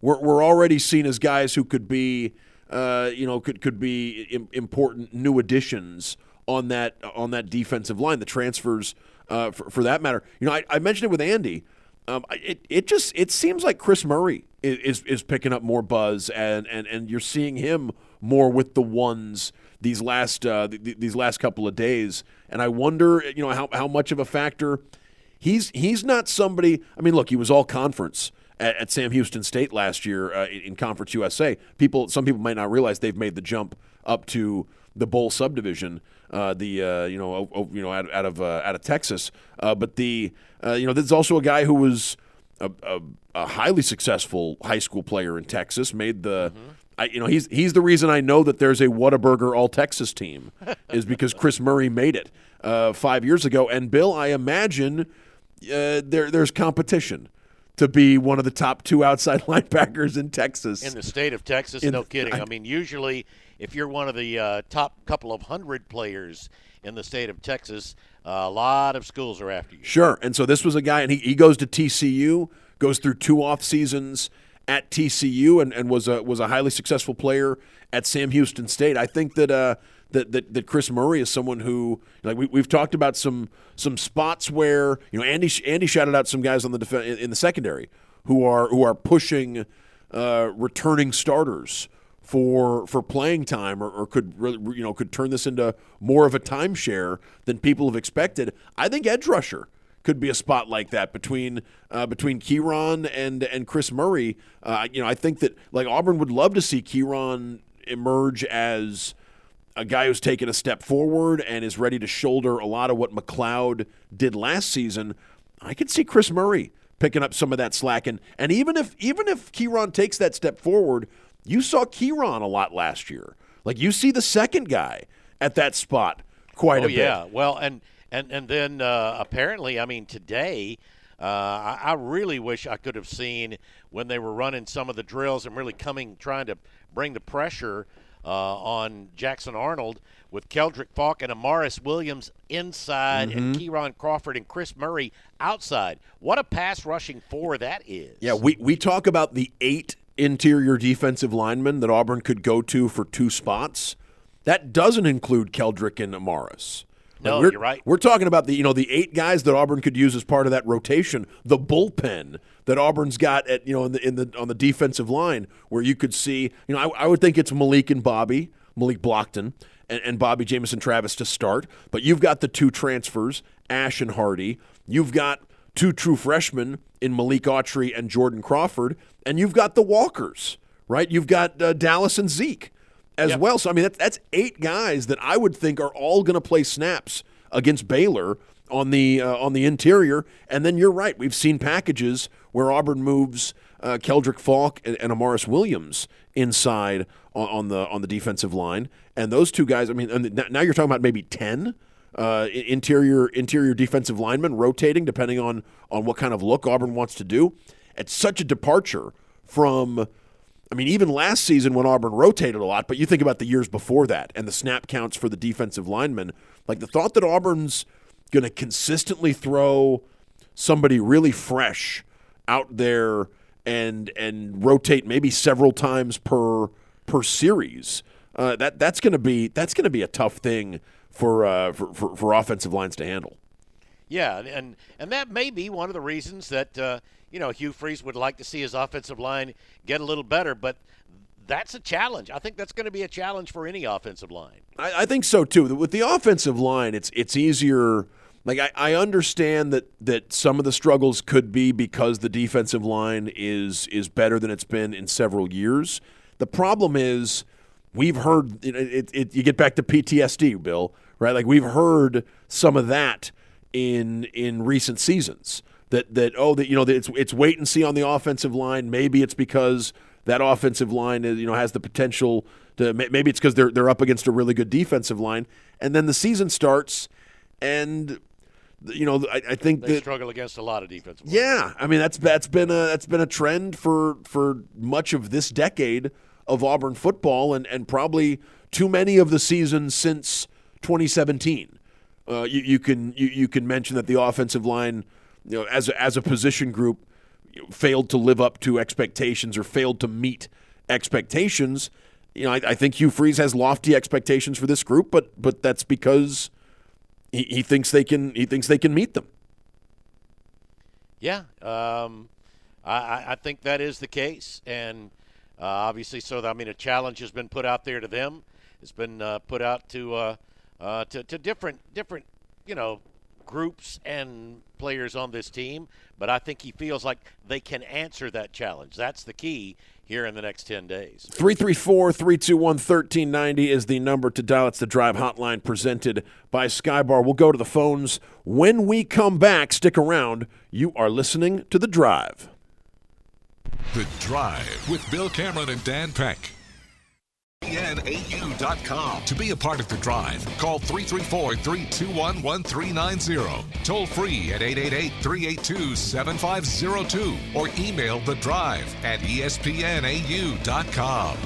Speaker 2: we're we're already seen as guys who could be, uh, you know, could could be im- important new additions on that on that defensive line. The transfers, uh, for, for that matter. You know, I, I mentioned it with Andy. Um, it it just it seems like Chris Murray is is, is picking up more buzz, and, and, and you're seeing him more with the ones these last uh, th- these last couple of days. And I wonder, you know, how how much of a factor he's he's not somebody. I mean, look, he was all conference at, at Sam Houston State last year uh, in Conference U S A. People, some people might not realize they've made the jump up to the bowl subdivision. Uh, the uh, you know oh, you know out, out of uh, out of Texas, uh, but the uh, you know there's also a guy who was a, a, a highly successful high school player in Texas. Made the mm-hmm. I, you know he's he's the reason I know that there's a Whataburger All Texas team is because Chris Murray made it uh, five years ago. And Bill, I imagine uh, there there's competition to be one of the top two outside linebackers in Texas.
Speaker 6: In the state of Texas, in, no kidding. I, I mean, usually if you're one of the uh, top couple of hundred players in the state of Texas, uh, a lot of schools are after you.
Speaker 2: Sure. And so this was a guy, and he, he goes to T C U, goes through two off seasons at T C U, and, and was a was a highly successful player at Sam Houston State. I think that uh, that, that that Chris Murray is someone who, like we, we've talked about some some spots where, you know, Andy Andy shouted out some guys on the def- in the secondary who are who are pushing uh, returning starters for for playing time, or, or could you know could turn this into more of a timeshare than people have expected. I think edge rusher could be a spot like that between uh, between Kieron and and Chris Murray. Uh, you know, I think that like Auburn would love to see Kieron emerge as a guy who's taken a step forward and is ready to shoulder a lot of what McLeod did last season. I could see Chris Murray picking up some of that slack, and and even if even if Kieron takes that step forward, you saw Kieron a lot last year. Like, you see the second guy at that spot quite
Speaker 6: oh,
Speaker 2: a bit.
Speaker 6: yeah. Well, and and and then uh, apparently, I mean, today, uh, I, I really wish I could have seen when they were running some of the drills and really coming, trying to bring the pressure uh, on Jackson Arnold with Keldrick Falk and Amaris Williams inside mm-hmm. and Kieron Crawford and Chris Murray outside. What a pass rushing four that is.
Speaker 2: Yeah, we, we talk about the eight interior defensive linemen that Auburn could go to for two spots. That doesn't include Keldrick and Amaris.
Speaker 6: No,
Speaker 2: we're,
Speaker 6: you're right.
Speaker 2: We're talking about the you know the eight guys that Auburn could use as part of that rotation, the bullpen that Auburn's got at you know in the in the on the defensive line, where you could see you know I, I would think it's Malik and Bobby, Malik Blockton and, and Bobby Jamison Travis to start, but you've got the two transfers, Ash and Hardy. You've got two true freshmen in Malik Autry and Jordan Crawford, and you've got the Walkers, right? You've got uh, Dallas and Zeke as yep. well. So, I mean, that's, that's eight guys that I would think are all going to play snaps against Baylor on the uh, on the interior. And then you're right. We've seen packages where Auburn moves uh, Keldrick Falk and, and Amaris Williams inside on, on the on the defensive line. And those two guys, I mean, and now you're talking about maybe ten uh, interior interior defensive linemen rotating depending on, on what kind of look Auburn wants to do. It's such a departure from – I mean, even last season when Auburn rotated a lot, but you think about the years before that and the snap counts for the defensive linemen, like the thought that Auburn's going to consistently throw somebody really fresh out there and and rotate maybe several times per per series, uh, that that's going to be that's going to be a tough thing for, uh, for for for offensive lines to handle.
Speaker 6: Yeah, and and that may be one of the reasons that uh, you know Hugh Freeze would like to see his offensive line get a little better, but that's a challenge. I think that's going to be a challenge for any offensive line.
Speaker 2: I, I think so too. With the offensive line, it's it's easier. Like I, I understand that that some of the struggles could be because the defensive line is is better than it's been in several years. The problem is we've heard it, it, it, you get back to P T S D, Bill, right? Like we've heard some of that in in recent seasons. That that oh that you know that it's it's wait and see on the offensive line. Maybe it's because that offensive line is, you know has the potential to maybe it's because they're they're up against a really good defensive line, and then the season starts, and you know I, I think
Speaker 6: they
Speaker 2: that,
Speaker 6: struggle against a lot of defensive lines.
Speaker 2: Yeah, I mean that's that's been a that's been a trend for for much of this decade of Auburn football, and and probably too many of the seasons since twenty seventeen. Uh, you, you can you, you can mention that the offensive line, you know, as a, as a position group, failed to live up to expectations or failed to meet expectations. You know, I, I think Hugh Freeze has lofty expectations for this group, but but that's because he, he thinks they can he thinks they can meet them.
Speaker 6: Yeah, um, I, I think that is the case, and uh, obviously, so that, I mean, a challenge has been put out there to them. It's been uh, put out to, uh, uh, to to different different you know groups and players on this team, but I think he feels like they can answer that challenge. That's the key here in the next ten days.
Speaker 2: three three four, three two one, one three nine zero is the number to dial. It's the Drive Hotline presented by Skybar. We'll go to the phones when we come back. Stick around. You are listening to The Drive.
Speaker 3: The Drive with Bill Cameron and Dan Peck. E S P N A U dot com. To be a part of The Drive, call three three four, three two one, one three nine zero. Toll free at eight eight eight, three eight two, seven five zero two or email The Drive at E S P N A U dot com.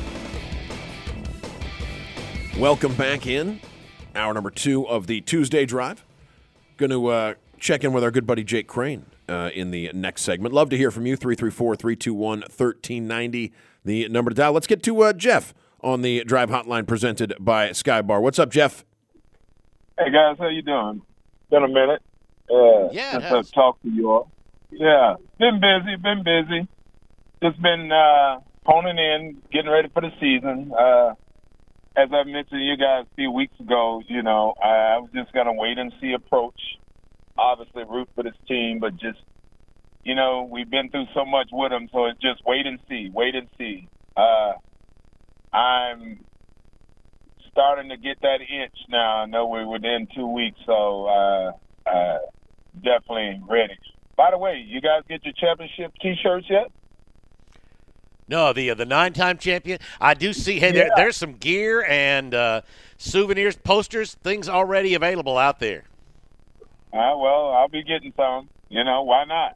Speaker 2: Welcome back in. Hour number two of the Tuesday Drive. Going to uh, check in with our good buddy Jake Crane uh, in the next segment. Love to hear from you. three three four, three two one, one three nine zero, the number to dial. Let's get to uh, Jeff on the Drive Hotline presented by Skybar. What's up, Jeff?
Speaker 11: Hey, guys. How you doing? Been a minute uh,
Speaker 6: yeah,
Speaker 11: since I've talked to you all. Yeah, been busy, been busy. Just been uh, honing in, getting ready for the season. Uh, as I mentioned to you guys a few weeks ago, you know, I, I was just going to wait and see approach. Obviously root for this team, but just, you know, we've been through so much with them, so it's just wait and see, wait and see. Uh, I'm starting to get that itch now. I know we're within two weeks, so uh, uh, definitely ready. By the way, you guys get your championship T-shirts yet?
Speaker 6: No, the uh, the nine-time champion. I do see. Hey,
Speaker 11: yeah.
Speaker 6: there, there's some gear and uh, souvenirs, posters, things already available out there.
Speaker 11: Uh, well, I'll be getting some. You know, why not?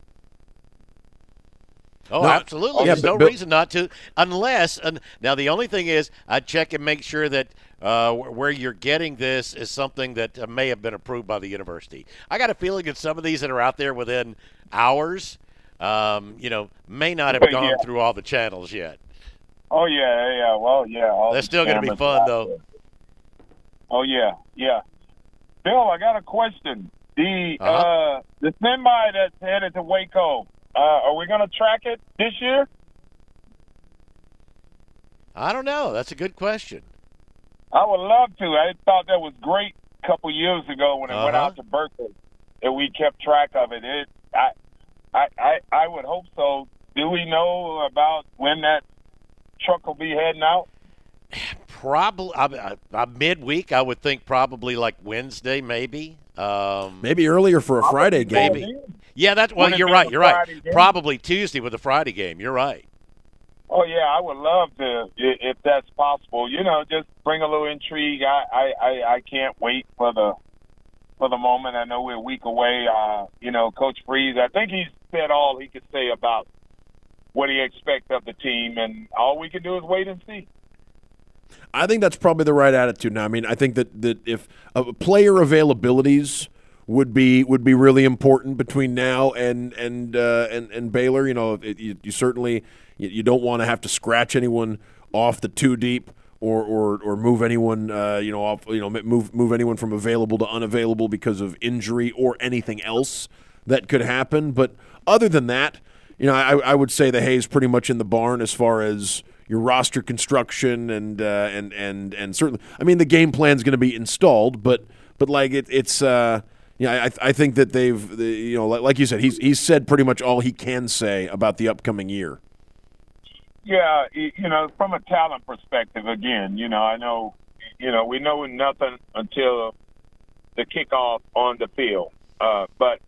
Speaker 6: Oh,
Speaker 2: No,
Speaker 6: absolutely.
Speaker 2: yeah,
Speaker 6: There's
Speaker 2: but-
Speaker 6: no
Speaker 2: but-
Speaker 6: reason not to, unless. And now the only thing is, I check and make sure that uh, wh- where you're getting this is something that uh, may have been approved by the university. I got a feeling that some of these that are out there within hours, um, you know, may not have
Speaker 11: But,
Speaker 6: gone
Speaker 11: yeah.
Speaker 6: through all the channels yet.
Speaker 11: Oh, yeah, yeah. Well, yeah. all
Speaker 6: They're
Speaker 11: the
Speaker 6: still going to be
Speaker 11: cameras
Speaker 6: fun,
Speaker 11: out
Speaker 6: though.
Speaker 11: there. Oh, yeah, yeah. Bill, I got a question. The
Speaker 6: Uh-huh.
Speaker 11: uh, the semi that's headed to Waco, uh, are we going to track it this year?
Speaker 6: I don't know. That's a good question.
Speaker 11: I would love to. I thought that was great a couple years ago when it went
Speaker 6: Uh-huh.
Speaker 11: out to Berkeley, and we kept track of it. It, I, I, I, I would hope so. Do we know about when that truck will be heading out?
Speaker 6: Probably uh, uh, midweek. I would think probably like Wednesday, maybe. Um,
Speaker 2: Maybe earlier for a Friday game.
Speaker 6: maybe. Yeah, that's well.
Speaker 11: Would it
Speaker 6: You're
Speaker 11: be
Speaker 6: right.
Speaker 11: a
Speaker 6: You're right.
Speaker 11: Friday game?
Speaker 6: Probably Tuesday with the Friday game. You're right.
Speaker 11: Oh yeah, I would love to i- if that's possible. You know, just bring a little intrigue. I, I, I, I can't wait for the for the moment. I know we're a week away. Uh, you know, Coach Freeze, I think he's said all he could say about what he expects of the team, and all we can do is wait and see.
Speaker 2: I think that's probably the right attitude now. I mean, I think that, that if uh, player availabilities would be would be really important between now and and uh, and, and Baylor. You know, it, you, you certainly you, you don't want to have to scratch anyone off the two deep or or, or move anyone uh, you know off you know move move anyone from available to unavailable because of injury or anything else that could happen. But other than that, you know, I, I would say the hay's pretty much in the barn as far as your roster construction and uh, and and and certainly, I mean, the game plan's going to be installed, but but like it, it's uh, yeah, I I think that they've the, you know like, like you said, he's he's said pretty much all he can say about the upcoming year.
Speaker 11: Yeah, y- you know, from a talent perspective, again, you know, I know, you know, we know nothing until the kickoff on the field, uh, but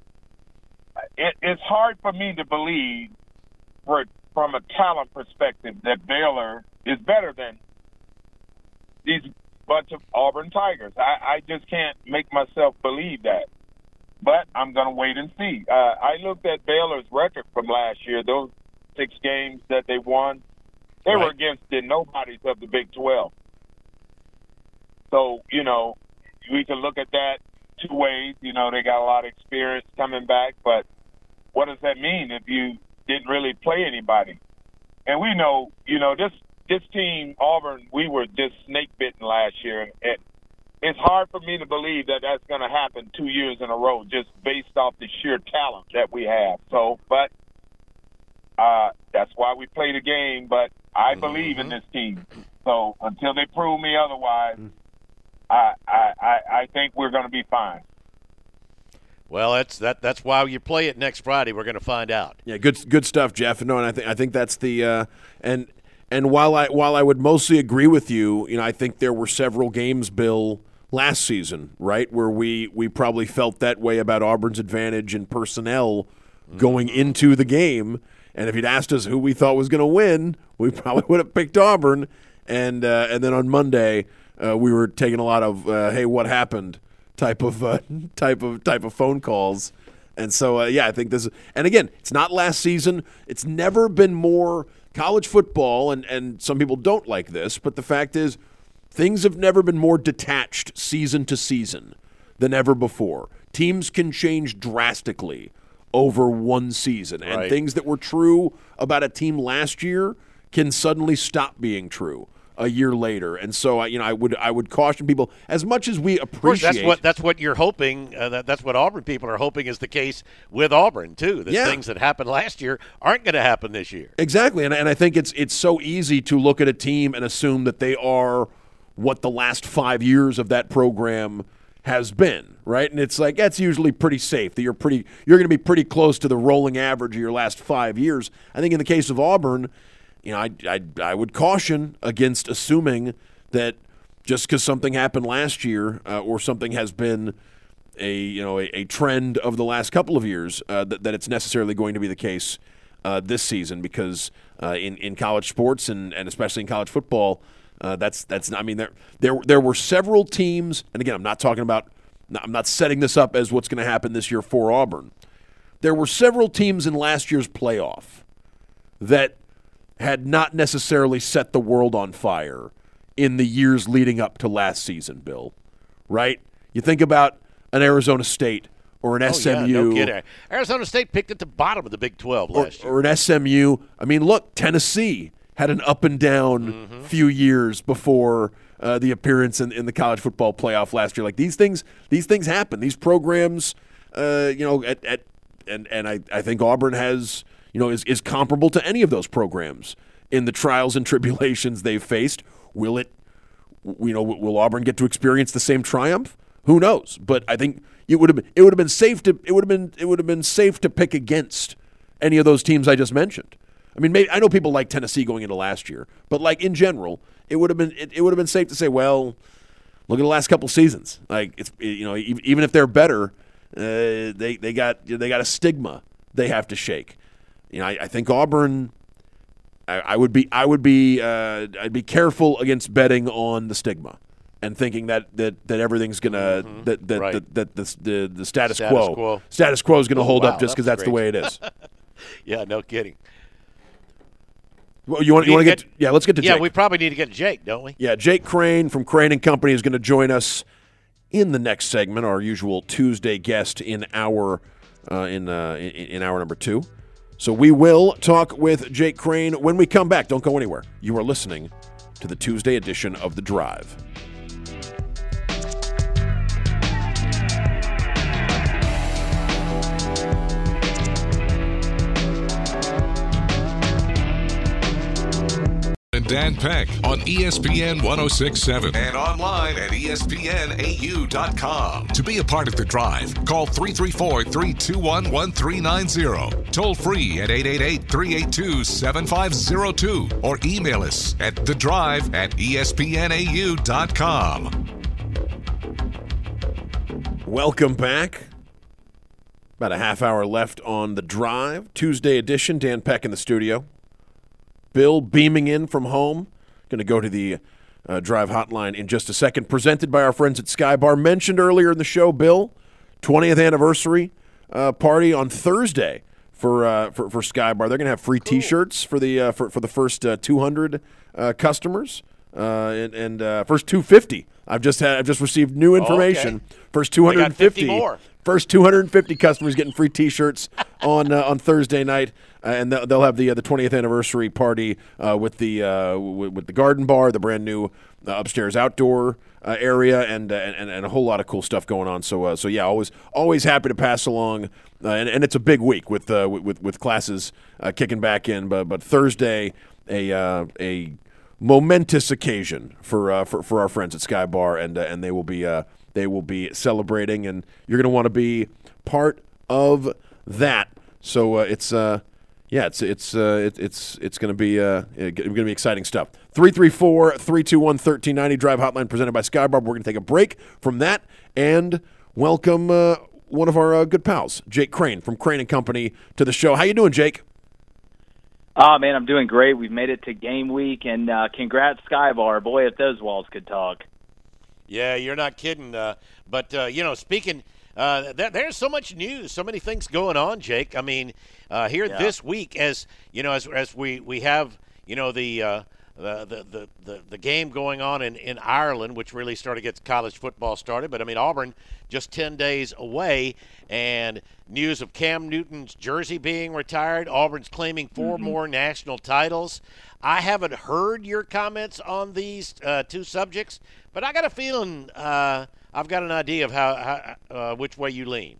Speaker 11: it, it's hard for me to believe, for, from a talent perspective, that Baylor is better than these bunch of Auburn Tigers. I, I just can't make myself believe that. But I'm going to wait and see. Uh, I looked at Baylor's record from last year, those six games that they won. They
Speaker 6: Right.
Speaker 11: were against the nobodies of the Big twelve. So, you know, we can look at that two ways. You know, they got a lot of experience coming back, but what does that mean if you didn't really play anybody? And we know, you know, this this team, Auburn, we were just snake bitten last year, and it, it's hard for me to believe that that's going to happen two years in a row, just based off the sheer talent that we have. So, but uh, that's why we play the game. But I mm-hmm. believe in this team. So until they prove me otherwise, mm-hmm. I, I, I, I think we're going to be fine.
Speaker 6: Well, that's that. That's why you play it next Friday. We're going to find out.
Speaker 2: Yeah, good, good stuff, Jeff. No, and I think I think that's the uh, and and while I while I would mostly agree with you, you know, I think there were several games, Bill, last season, right, where we we probably felt that way about Auburn's advantage in personnel going mm-hmm. into the game. And if you'd asked us who we thought was going to win, we probably would have picked Auburn. And uh, and then on Monday, uh, we were taking a lot of uh, hey, what happened? type of uh, type of type of phone calls. And so uh, yeah, I think this is, and again, it's not last season. It's never been more college football, and and some people don't like this, but the fact is things have never been more detached season to season than ever before. Teams can change drastically over one season, and
Speaker 6: right.
Speaker 2: things that were true about a team last year can suddenly stop being true a year later. And so, you know, I would I would caution people, as much as we appreciate. Of course,
Speaker 6: that's what that's what you're hoping. Uh, that, that's what Auburn people are hoping is the case with Auburn too. That
Speaker 2: yeah.
Speaker 6: things that happened last year aren't going to happen this year.
Speaker 2: Exactly, and and I think it's it's so easy to look at a team and assume that they are what the last five years of that program has been, right? And it's like that's usually pretty safe. That you're pretty you're going to be pretty close to the rolling average of your last five years. I think in the case of Auburn, you know, I, I, I would caution against assuming that just because something happened last year uh, or something has been a you know a, a trend of the last couple of years uh, that, that it's necessarily going to be the case uh, this season, because uh, in, in college sports and, and especially in college football, uh, that's that's I mean there there there were several teams, and again I'm not talking about I'm not setting this up as what's going to happen this year for Auburn. There were several teams in last year's playoff that had not necessarily set the world on fire in the years leading up to last season, Bill, right? You think about an Arizona State or an S M U.
Speaker 6: Oh, yeah, no kidding. Arizona State picked at the bottom of the Big twelve last
Speaker 2: or,
Speaker 6: year.
Speaker 2: Or an S M U. I mean, look, Tennessee had an up and down mm-hmm. few years before uh, the appearance in, in the college football playoff last year. Like these things, these things happen. These programs, uh, you know, at, at and and I, I think Auburn has. You know, is, is comparable to any of those programs in the trials and tribulations they've faced. Will it, you know, will Auburn get to experience the same triumph? Who knows? But I think it would have been it would have been safe to it would have been it would have been safe to pick against any of those teams I just mentioned. I mean, maybe, I know people like Tennessee going into last year, but like in general, it would have been it, it would have been safe to say, well, look at the last couple seasons. Like it's you know, even if they're better, uh, they they got they got a stigma they have to shake. You know, I, I think Auburn. I, I would be. I would be. Uh, I'd be careful against betting on the stigma, and thinking that that, that everything's gonna mm-hmm. that that,
Speaker 6: right.
Speaker 2: that that the the, the status,
Speaker 6: status
Speaker 2: quo,
Speaker 6: quo
Speaker 2: status quo is gonna
Speaker 6: oh,
Speaker 2: hold
Speaker 6: wow,
Speaker 2: up just because that's, that's the way it is.
Speaker 6: Yeah, no kidding.
Speaker 2: Well, you want you want to get, get to, yeah? Let's get to
Speaker 6: yeah.
Speaker 2: Jake.
Speaker 6: We probably need to get to Jake, don't we?
Speaker 2: Yeah, Jake Crane from Crane and Company is going to join us in the next segment. Our usual Tuesday guest in our uh, in, uh, in in hour number two. So we will talk with Jake Crane when we come back. Don't go anywhere. You are listening to the Tuesday edition of The Drive.
Speaker 3: And Dan Peck on E S P N one oh six point seven and online at E S P N A U dot com. To be a part of The Drive, call three three four, three two one, one three nine zero. Toll free at eight eight eight, three eight two, seven five zero two or email us at the drive at E S P N A U dot com.
Speaker 2: Welcome back. About a half hour left on The Drive. Tuesday edition. Dan Peck in the studio. Bill beaming in from home. Going to go to the uh, Drive hotline in just a second. Presented by our friends at Sky Bar. Mentioned earlier in the show, Bill, twentieth anniversary uh, party on Thursday for uh, for, for Sky Bar. They're going to have free cool. T-shirts for the uh, for for the first uh, two hundred uh, customers uh, and, and uh, first two hundred fifty. I've just had I've just received new information.
Speaker 6: Okay.
Speaker 2: First two hundred fifty.
Speaker 6: We got fifty more.
Speaker 2: First two hundred fifty customers getting free T-shirts on uh, on Thursday night, uh, and they'll have the uh, the twentieth anniversary party uh, with the uh, w- with the garden bar, the brand new uh, upstairs outdoor uh, area, and, uh, and and a whole lot of cool stuff going on. So uh, so yeah, always always happy to pass along, uh, and and it's a big week with uh, with with classes uh, kicking back in, but but Thursday a uh, a momentous occasion for uh, for for our friends at Sky Bar, and uh, and they will be. Uh, They will be celebrating, and you're going to want to be part of that. So uh, it's uh, yeah, it's it's uh, it, it's it's going to be uh, going to be exciting stuff. three three four, three two one, one three nine zero Drive Hotline presented by Sky Bar. We're going to take a break from that and welcome uh, one of our uh, good pals, Jake Crane from Crane and Company, to the show. How you doing, Jake?
Speaker 12: Oh, man, I'm doing great. We've made it to game week, and uh, congrats, Sky Bar. Boy, if those walls could talk.
Speaker 6: Yeah, you're not kidding. Uh, but, uh, you know, speaking, uh, th- there's so much news, so many things going on, Jake. I mean, uh, here
Speaker 12: yeah.
Speaker 6: this week, as, you know, as as we, we have, you know, the, uh, the, the, the, the, the game going on in, in Ireland, which really started to get college football started. But, I mean, Auburn just ten days away, and news of Cam Newton's jersey being retired. Auburn's claiming four mm-hmm. more national titles. I haven't heard your comments on these uh, two subjects, but I got a feeling uh, I've got an idea of how, how uh, which way you lean.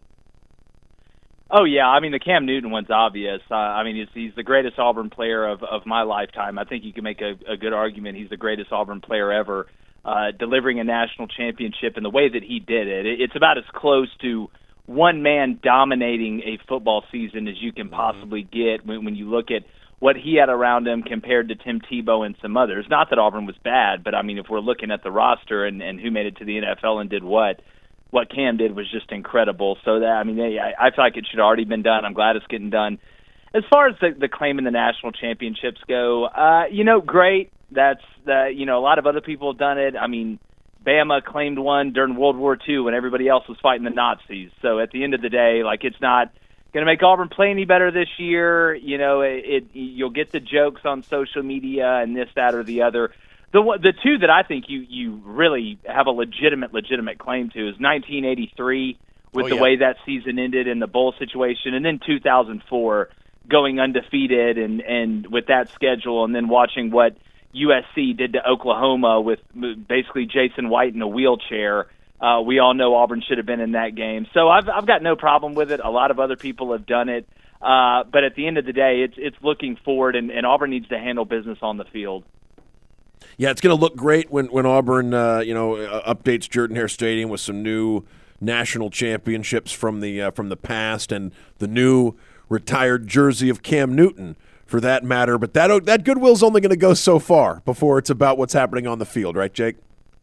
Speaker 12: Oh, yeah. I mean, the Cam Newton one's obvious. Uh, I mean, he's, he's the greatest Auburn player of, of my lifetime. I think you can make a, a good argument he's the greatest Auburn player ever, uh, delivering a national championship in the way that he did it. It's about as close to one man dominating a football season as you can possibly get when, when you look at what he had around him compared to Tim Tebow and some others. Not that Auburn was bad, but, I mean, if we're looking at the roster and, and who made it to the N F L and did what, what Cam did was just incredible. So, that I mean, I, I feel like it should have already been done. I'm glad it's getting done. As far as the, the claiming the national championships go, uh, you know, great. That's, the, you know, a lot of other people have done it. I mean, Bama claimed one during World War Two when everybody else was fighting the Nazis. So at the end of the day, like, it's not going to make Auburn play any better this year. You know, it, it you'll get the jokes on social media and this, that, or the other. The the two that I think you, you really have a legitimate, legitimate claim to is nineteen eighty-three with oh, the yeah. way that season ended in the bowl situation, and then two thousand four going undefeated and, and with that schedule, and then watching what U S C did to Oklahoma with basically Jason White in a wheelchair. Uh, we all know Auburn should have been in that game. So I've I've got no problem with it. A lot of other people have done it. Uh, but at the end of the day, it's it's looking forward, and, and Auburn needs to handle business on the field.
Speaker 2: Yeah, it's going to look great when, when Auburn, uh, you know, uh, updates Jordan-Hare Stadium with some new national championships from the uh, from the past and the new retired jersey of Cam Newton, for that matter. But that that goodwill's only going to go so far before it's about what's happening on the field, right, Jake?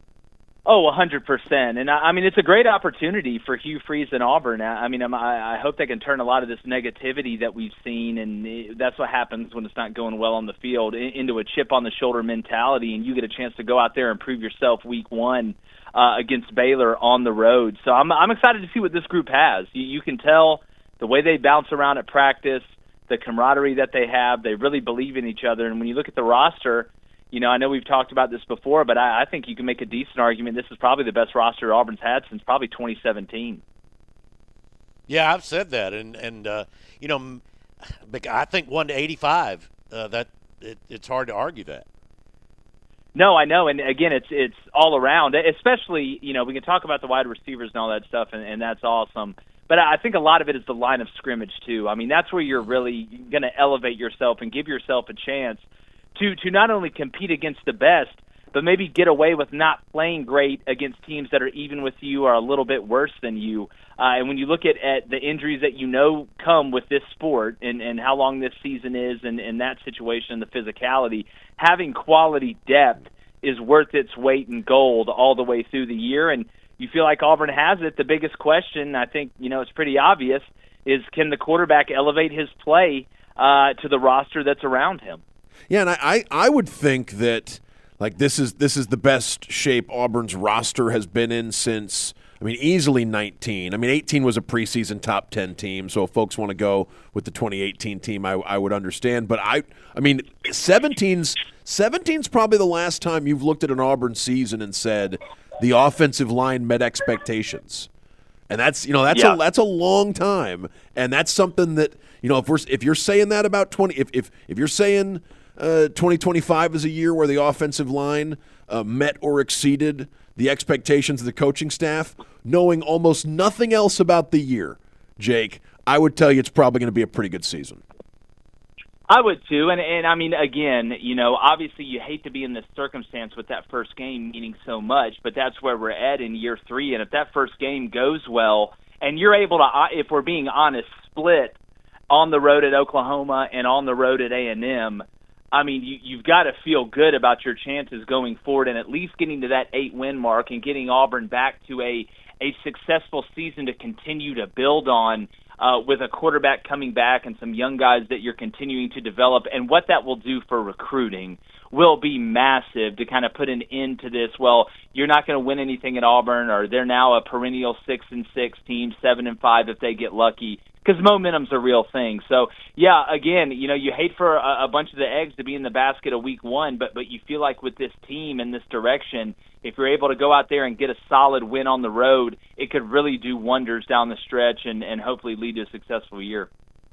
Speaker 12: Oh, one hundred percent. And, I, I mean, it's a great opportunity for Hugh Freeze and Auburn. I, I mean, I'm, I, I hope they can turn a lot of this negativity that we've seen, and it, that's what happens when it's not going well on the field, in, into a chip-on-the-shoulder mentality, and you get a chance to go out there and prove yourself week one uh, against Baylor on the road. So I'm, I'm excited to see what this group has. You, you can tell the way they bounce around at practice, the camaraderie that they have. They really believe in each other. And when you look at the roster, you know, I know we've talked about this before, but I, I think you can make a decent argument. This is probably the best roster Auburn's had since probably twenty seventeen.
Speaker 6: Yeah, I've said that, and and uh, you know, I think one to eighty-five. Uh, that it, it's hard to argue that.
Speaker 12: No, I know, and again, it's it's all around. Especially, you know, we can talk about the wide receivers and all that stuff, and, and that's awesome. But I think a lot of it is the line of scrimmage too. I mean, that's where you're really going to elevate yourself and give yourself a chance to to not only compete against the best, but maybe get away with not playing great against teams that are even with you or a little bit worse than you. Uh, and when you look at, at the injuries that you know come with this sport and, and how long this season is and, and that situation and the physicality, having quality depth is worth its weight in gold all the way through the year. And you feel like Auburn has it. The biggest question, I think, you know, it's pretty obvious, is can the quarterback elevate his play uh, to the roster that's around him?
Speaker 2: Yeah, and I, I, I would think that like this is this is the best shape Auburn's roster has been in since, I mean, easily nineteen. I mean, eighteen was a preseason top ten team, so if folks want to go with the twenty eighteen team, I, I would understand. But I I mean, seventeen's seventeen's probably the last time you've looked at an Auburn season and said the offensive line met expectations. And that's, you know, that's
Speaker 12: yeah.
Speaker 2: a that's a long time, and that's something that, you know, if we're if you're saying that about twenty if if, if you're saying uh, twenty twenty-five is a year where the offensive line uh, met or exceeded the expectations of the coaching staff, knowing almost nothing else about the year, Jake, I would tell you it's probably going to be a pretty good season.
Speaker 12: I would too, and and I mean, again, you know, obviously you hate to be in this circumstance with that first game meaning so much, but that's where we're at in year three, and if that first game goes well, and you're able to, if we're being honest, split on the road at Oklahoma and on the road at A and M, I mean, you, you've got to feel good about your chances going forward and at least getting to that eight-win mark and getting Auburn back to a, a successful season to continue to build on, Uh, with a quarterback coming back and some young guys that you're continuing to develop. And what that will do for recruiting will be massive to kind of put an end to this. Well, you're not going to win anything at Auburn, or they're now a perennial six and six team, seven and five if they get lucky, because momentum's a real thing. So, yeah, again, you know, you hate for a, a bunch of the eggs to be in the basket of week one, but but you feel like with this team and this direction, if you're able to go out there and get a solid win on the road, it could really do wonders down the stretch and, and hopefully lead to a successful year.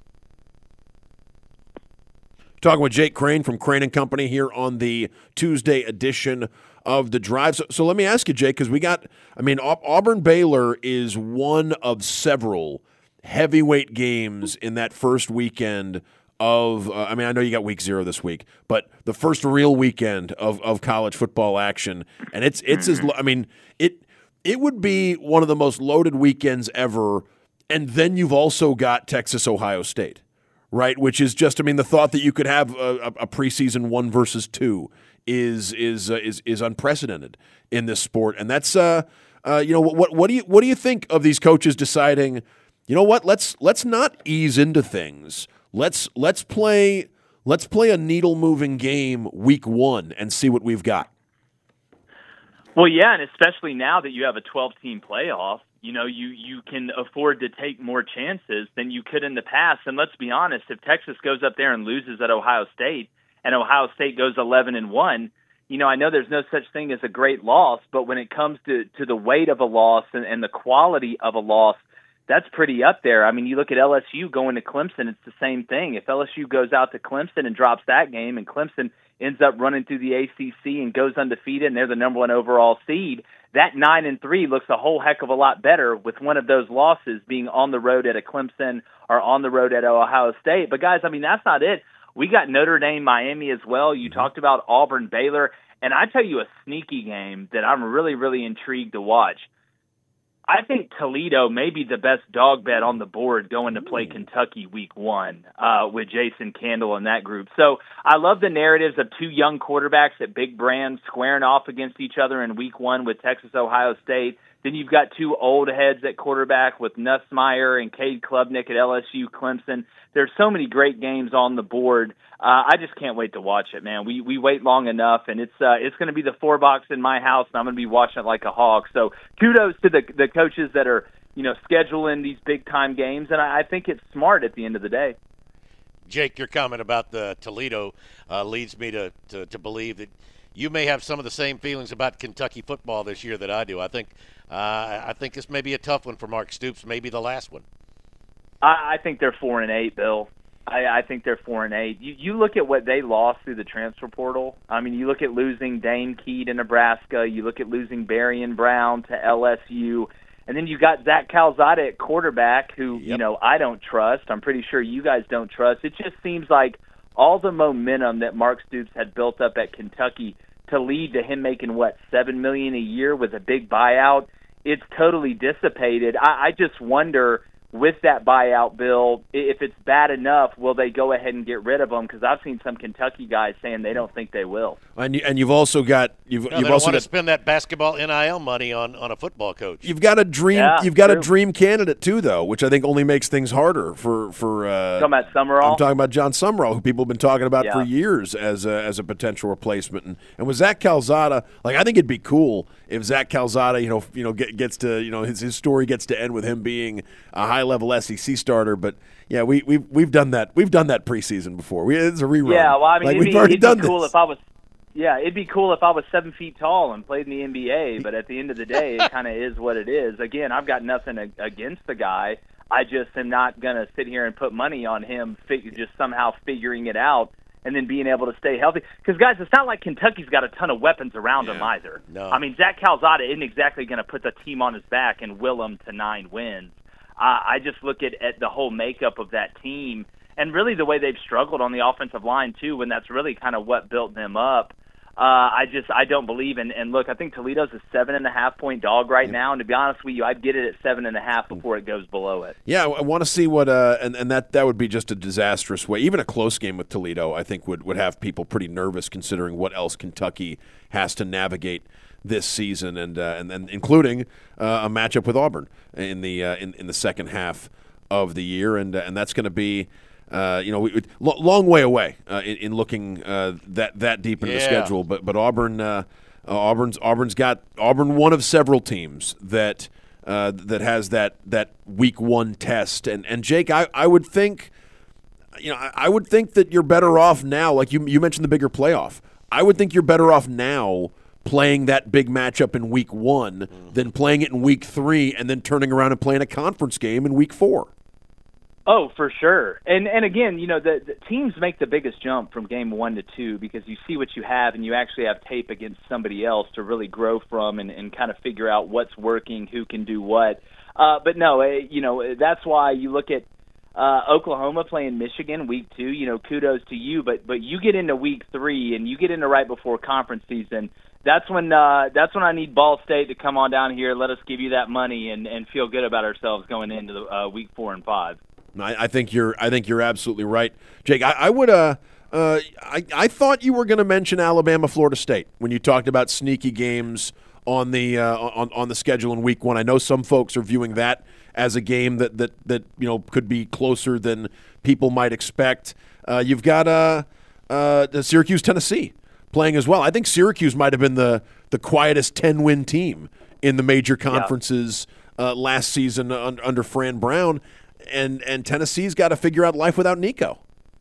Speaker 2: Talking with Jake Crane from Crane and Company here on the Tuesday edition of The Drive. So, so let me ask you, Jake, because we got, I mean, Auburn-Baylor is one of several heavyweight games in that first weekend of, uh, I mean, I know you got week zero this week, but the first real weekend of, of college football action. And it's, it's as, I mean, it, it would be one of the most loaded weekends ever. And then you've also got Texas, Ohio State, right? Which is just, I mean, the thought that you could have a, a preseason one versus two is, is, uh, is, is unprecedented in this sport. And that's, uh, uh, you know, what, what do you, what do you think of these coaches deciding, you know what, let's, let's not ease into things. Let's let's play let's play a needle moving game week one and see what we've got.
Speaker 12: Well, yeah, and especially now that you have a twelve team playoff, you know, you, you can afford to take more chances than you could in the past. And let's be honest, if Texas goes up there and loses at Ohio State and Ohio State goes eleven and one, you know, I know there's no such thing as a great loss, but when it comes to, to the weight of a loss and, and the quality of a loss, that's pretty up there. I mean, you look at L S U going to Clemson, it's the same thing. If L S U goes out to Clemson and drops that game and Clemson ends up running through the A C C and goes undefeated and they're the number one overall seed, that nine and three looks a whole heck of a lot better with one of those losses being on the road at a Clemson or on the road at Ohio State. But guys, I mean, that's not it. We got Notre Dame, Miami as well. You talked about Auburn, Baylor, and I tell you a sneaky game that I'm really, really intrigued to watch. I think Toledo may be the best dog bet on the board going to play Kentucky week one uh, with Jason Candle and that group. So I love the narratives of two young quarterbacks at big brands squaring off against each other in week one with Texas, Ohio State. Then you've got two old heads at quarterback with Nussmeier and Cade Klubnik at L S U, Clemson. There's so many great games on the board. Uh, I just can't wait to watch it, man. We we wait long enough, and it's uh, it's going to be the four box in my house, and I'm going to be watching it like a hog. So kudos to the the coaches that are, you know, scheduling these big time games, and I, I think it's smart at the end of the day.
Speaker 6: Jake, your comment about the Toledo uh, leads me to, to, to believe that you may have some of the same feelings about Kentucky football this year that I do. I think uh, I think this may be a tough one for Mark Stoops, maybe the last one.
Speaker 12: I, I think they're four and eight, Bill. I, I think they're four and eight. You, you look at what they lost through the transfer portal. I mean, you look at losing Dane Key to Nebraska. You look at losing Berrien Brown to L S U. And then you got Zach Calzada at quarterback, who, yep. you know, I don't trust. I'm pretty sure you guys don't trust. It just seems like all the momentum that Mark Stoops had built up at Kentucky to lead to him making, what, seven million dollars a year with a big buyout, it's totally dissipated. I, I just wonder, with that buyout bill, if it's bad enough, will they go ahead and get rid of them? Because I've seen some Kentucky guys saying they don't think they will.
Speaker 2: And, you, and you've also got you've,
Speaker 6: no,
Speaker 2: you've
Speaker 6: they
Speaker 2: also
Speaker 6: don't want
Speaker 2: got,
Speaker 6: to spend that basketball N I L money on, on a football coach.
Speaker 2: You've got a dream.
Speaker 12: Yeah,
Speaker 2: you've got
Speaker 12: true.
Speaker 2: a dream candidate too, though, which I think only makes things harder for for. Uh,
Speaker 12: talking about Summerall.
Speaker 2: I'm talking about John Summerall, who people have been talking about
Speaker 12: yeah.
Speaker 2: for years as a, as a potential replacement. And, and with Zach Calzada, like I think it'd be cool if Zach Calzada, you know, you know, get, gets to you know his his story gets to end with him being a high level S E C starter, but. Yeah, we we've we've done that. We've done that preseason before. We, it's a rerun.
Speaker 12: Yeah, well, I mean,
Speaker 2: like,
Speaker 12: it'd,
Speaker 2: we've
Speaker 12: be,
Speaker 2: already
Speaker 12: it'd
Speaker 2: done
Speaker 12: be cool
Speaker 2: this.
Speaker 12: if I was Yeah, it'd be cool if I was seven feet tall and played in the N B A, but at the end of the day, it kind of is what it is. Again, I've got nothing against the guy. I just am not going to sit here and put money on him fig- just somehow figuring it out and then being able to stay healthy. Because, guys, it's not like Kentucky's got a ton of weapons around
Speaker 6: yeah.
Speaker 12: him either.
Speaker 6: No.
Speaker 12: I mean, Zach Calzada isn't exactly going to put the team on his back and will them to nine wins. Uh, I just look at, at the whole makeup of that team and really the way they've struggled on the offensive line, too, when that's really kind of what built them up. Uh, I just I don't believe in. And look, I think Toledo's a seven and a half point dog right now. And to be honest with you, I'd get it at seven and a half before it goes below it.
Speaker 2: Yeah, I want to see what. Uh, and and that, that would be just a disastrous way. Even a close game with Toledo, I think, would, would have people pretty nervous considering what else Kentucky has to navigate this season, and uh, and then including uh, a matchup with Auburn in the uh, in in the second half of the year, and uh, and that's going to be. Uh, you know, we, lo- long way away uh, in, in looking uh, that that deep into
Speaker 6: yeah.
Speaker 2: the schedule. But but Auburn, uh, uh, Auburn's Auburn's got Auburn one of several teams that uh, that has that that week one test. And and Jake, I, I would think, you know, I, I would think that you're better off now. Like you you mentioned the bigger playoff. I would think you're better off now playing that big matchup in week one mm. than playing it in week three and then turning around and playing a conference game in week four.
Speaker 12: Oh, for sure. And and again, you know, the, the teams make the biggest jump from game one to two because you see what you have and you actually have tape against somebody else to really grow from and, and kind of figure out what's working, who can do what. Uh, but no, uh, you know, that's why you look at uh, Oklahoma playing Michigan week two. You know, kudos to you. But but you get into week three and you get into right before conference season. That's when uh, that's when I need Ball State to come on down here, let us give you that money, and, and feel good about ourselves going into the uh, week four and five.
Speaker 2: I, I think you're. I think you're absolutely right, Jake. I, I would. Uh, uh, I I thought you were going to mention Alabama, Florida State when you talked about sneaky games on the uh, on on the schedule in week one. I know some folks are viewing that as a game that that that you know could be closer than people might expect. Uh, you've got uh, uh, Syracuse, Tennessee playing as well. I think Syracuse might have been the the quietest ten win team in the major conferences yeah. uh, last season un, under Fran Brown. And and Tennessee's got to figure out life without Nico.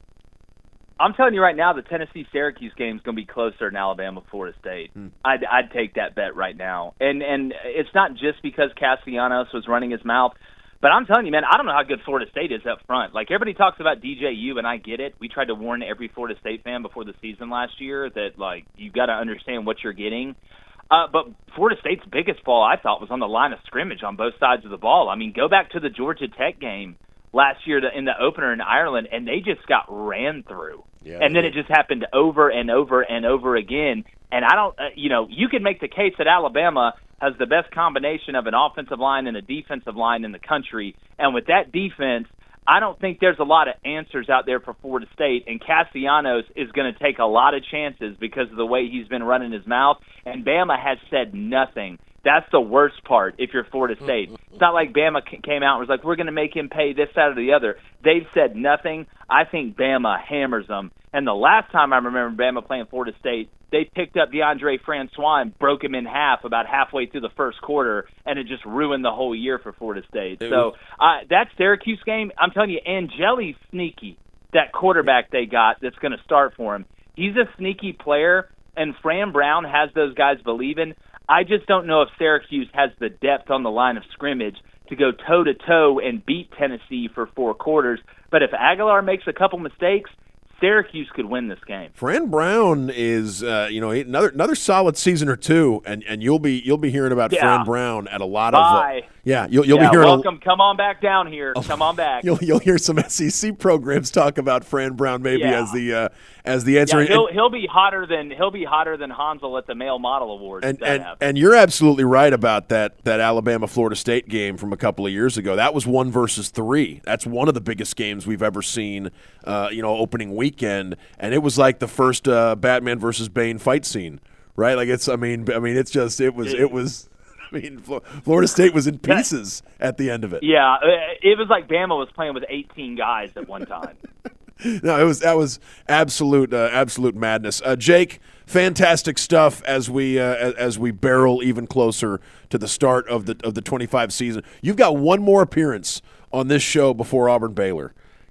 Speaker 12: I'm telling you right now, the Tennessee-Syracuse game is going to be closer than Alabama-Florida State. Hmm. I'd, I'd take that bet right now. And and it's not just because Castellanos was running his mouth, but I'm telling you, man, I don't know how good Florida State is up front. Like, everybody talks about D J U, and I get it. We tried to warn every Florida State fan before the season last year that, like, you've got to understand what you're getting. Uh, but Florida State's biggest fall, I thought, was on the line of scrimmage on both sides of the ball. I mean, go back to the Georgia Tech game last year in the opener in Ireland, and they just got ran through. Yeah, and then it just happened over and over and over again. And I don't, uh, you know, you can make the case that Alabama has the best combination of an offensive line and a defensive line in the country. And with that defense, I don't think there's a lot of answers out there for Florida State, and Castellanos is going to take a lot of chances because of the way he's been running his mouth, and Bama has said nothing. That's the worst part if you're Florida State. It's not like Bama came out and was like, we're going to make him pay this, that, or the other. They've said nothing. I think Bama hammers them. And the last time I remember Bama playing Florida State, they picked up DeAndre Francois and broke him in half about halfway through the first quarter, and it just ruined the whole year for Florida State. So uh, that Syracuse game, I'm telling you, Angeli's sneaky, that quarterback they got that's going to start for him. He's a sneaky player, and Fran Brown has those guys believing. I just don't know if Syracuse has the depth on the line of scrimmage to go toe-to-toe and beat Tennessee for four quarters. But if Aguilar makes a couple mistakes, Syracuse could win this game.
Speaker 2: Fran Brown is, uh, you know, another another solid season or two, and, and you'll be you'll be hearing about yeah. Fran Brown at a lot
Speaker 12: Bye.
Speaker 2: of uh, yeah. You'll you'll
Speaker 12: yeah,
Speaker 2: be hearing.
Speaker 12: Welcome,
Speaker 2: a,
Speaker 12: come on back down here. Oh, come on back.
Speaker 2: You'll you'll hear some S E C programs talk about Fran Brown maybe
Speaker 12: yeah.
Speaker 2: as the uh, as the answer.
Speaker 12: Yeah, he'll
Speaker 2: and,
Speaker 12: he'll be hotter than he'll be hotter than Hansel at the Male Model Awards.
Speaker 2: And and, and you're absolutely right about that that Alabama Florida State game from a couple of years ago. That was one versus three. That's one of the biggest games we've ever seen. Uh, you know, opening weekend, and it was like the first uh, Batman versus Bane fight scene, right? Like it's. I mean, I mean, it's just. It was. It was. I mean, Florida State was in pieces at the end of it.
Speaker 12: Yeah, it was like Bama was playing with eighteen guys at one time.
Speaker 2: No, it was that was absolute uh, absolute madness. Uh, Jake, fantastic stuff as we uh, as, as we barrel even closer to the start of the of the twenty-five season. You've got one more appearance on this show before Auburn Baylor.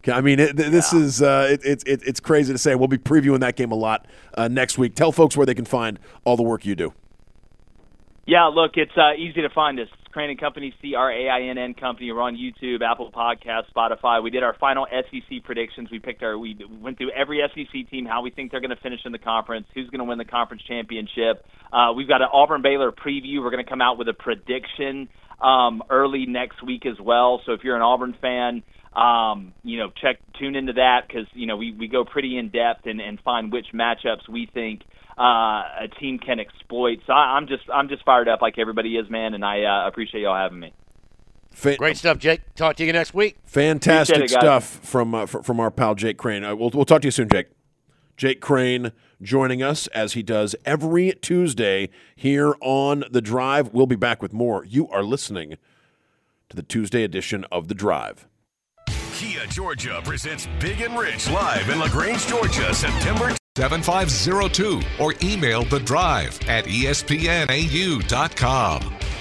Speaker 2: I mean, it, this yeah. is uh, it, it, it, it's crazy to say. We'll be previewing that game a lot uh, next week. Tell folks where they can find all the work you do.
Speaker 12: Yeah, look, it's uh, easy to find us. Crane and Company, C R A I N N Company. We're on YouTube, Apple Podcasts, Spotify. We did our final S E C predictions. We picked our, we went through every S E C team, how we think they're going to finish in the conference, who's going to win the conference championship. Uh, we've got an Auburn-Baylor preview. We're going to come out with a prediction um, early next week as well. So if you're an Auburn fan, um, you know, check, tune into that because, you know, we, we go pretty in-depth and, and find which matchups we think Uh, a team can exploit. So I, I'm just I'm just fired up like everybody is, man, and I uh, appreciate y'all having me.
Speaker 2: Fan-
Speaker 6: Great stuff, Jake. Talk to you next week.
Speaker 2: Fantastic
Speaker 12: it,
Speaker 2: stuff from uh, from our pal Jake Crane. Uh, we'll we'll talk to you soon, Jake. Jake Crane joining us as he does every Tuesday here on The Drive. We'll be back with more. You are listening to the Tuesday edition of The Drive.
Speaker 3: Kia Georgia presents Big and Rich live in LaGrange, Georgia, September seven five zero two or email the drive at E S P N A U dot com.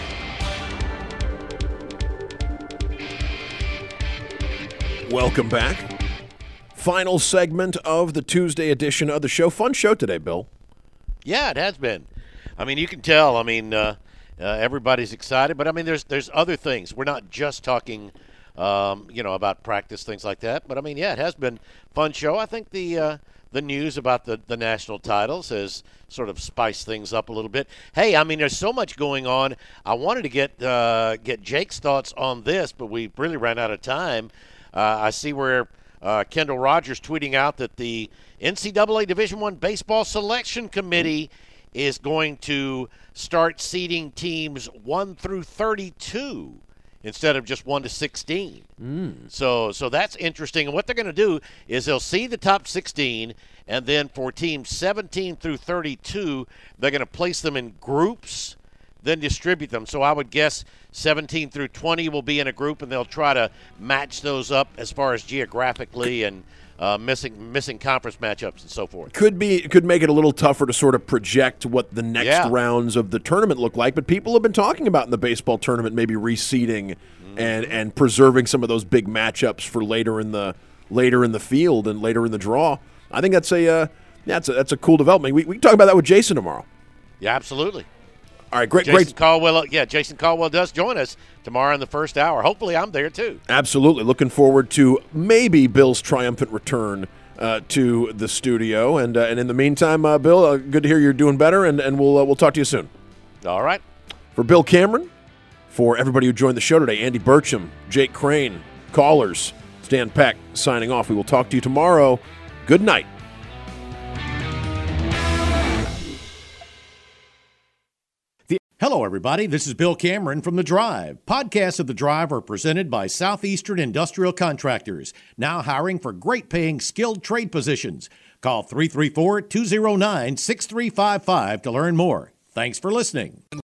Speaker 2: Welcome back. Final segment of the Tuesday edition of the show. Fun show today, Bill.
Speaker 6: Yeah, it has been. I mean, you can tell. I mean, uh, uh, everybody's excited, but I mean, there's there's other things. We're not just talking, um, you know, about practice, things like that. But I mean, yeah, it has been a fun show. I think the uh, the news about the, the national titles has sort of spiced things up a little bit. Hey, I mean, there's so much going on. I wanted to get uh, get Jake's thoughts on this, but we really ran out of time. Uh, I see where uh, Kendall Rogers tweeting out that the N C double A Division I Baseball Selection Committee is going to start seeding teams one through thirty-two instead of just one to sixteen.
Speaker 2: Mm.
Speaker 6: So so that's interesting. And what they're going to do is they'll see the top sixteen, and then for teams seventeen through thirty-two, they're going to place them in groups, then distribute them. So I would guess seventeen through twenty will be in a group, and they'll try to match those up as far as geographically and uh, missing missing conference matchups and so forth.
Speaker 2: Could be could make it a little tougher to sort of project what the next
Speaker 6: Yeah.
Speaker 2: rounds of the tournament look like, but people have been talking about in the baseball tournament maybe reseeding
Speaker 6: Mm-hmm.
Speaker 2: and and preserving some of those big matchups for later in the later in the field and later in the draw. I think that's a uh, that's a that's a cool development. We we can talk about that with Jason tomorrow.
Speaker 6: Yeah, absolutely.
Speaker 2: All right, great,
Speaker 6: Jason
Speaker 2: great.
Speaker 6: Caldwell, yeah, Jason Caldwell does join us tomorrow in the first hour. Hopefully, I'm there too.
Speaker 2: Absolutely. Looking forward to maybe Bill's triumphant return uh, to the studio. And uh, and in the meantime, uh, Bill, uh, good to hear you're doing better, and, and we'll uh, we'll talk to you soon.
Speaker 6: All right.
Speaker 2: For Bill Cameron, for everybody who joined the show today, Andy Burcham, Jake Crane, callers, Stan Peck signing off. We will talk to you tomorrow. Good night.
Speaker 1: Hello, everybody. This is Bill Cameron from The Drive. Podcasts of The Drive are presented by Southeastern Industrial Contractors, now hiring for great-paying skilled trade positions. Call three three four, two zero nine, six three five five to learn more. Thanks for listening.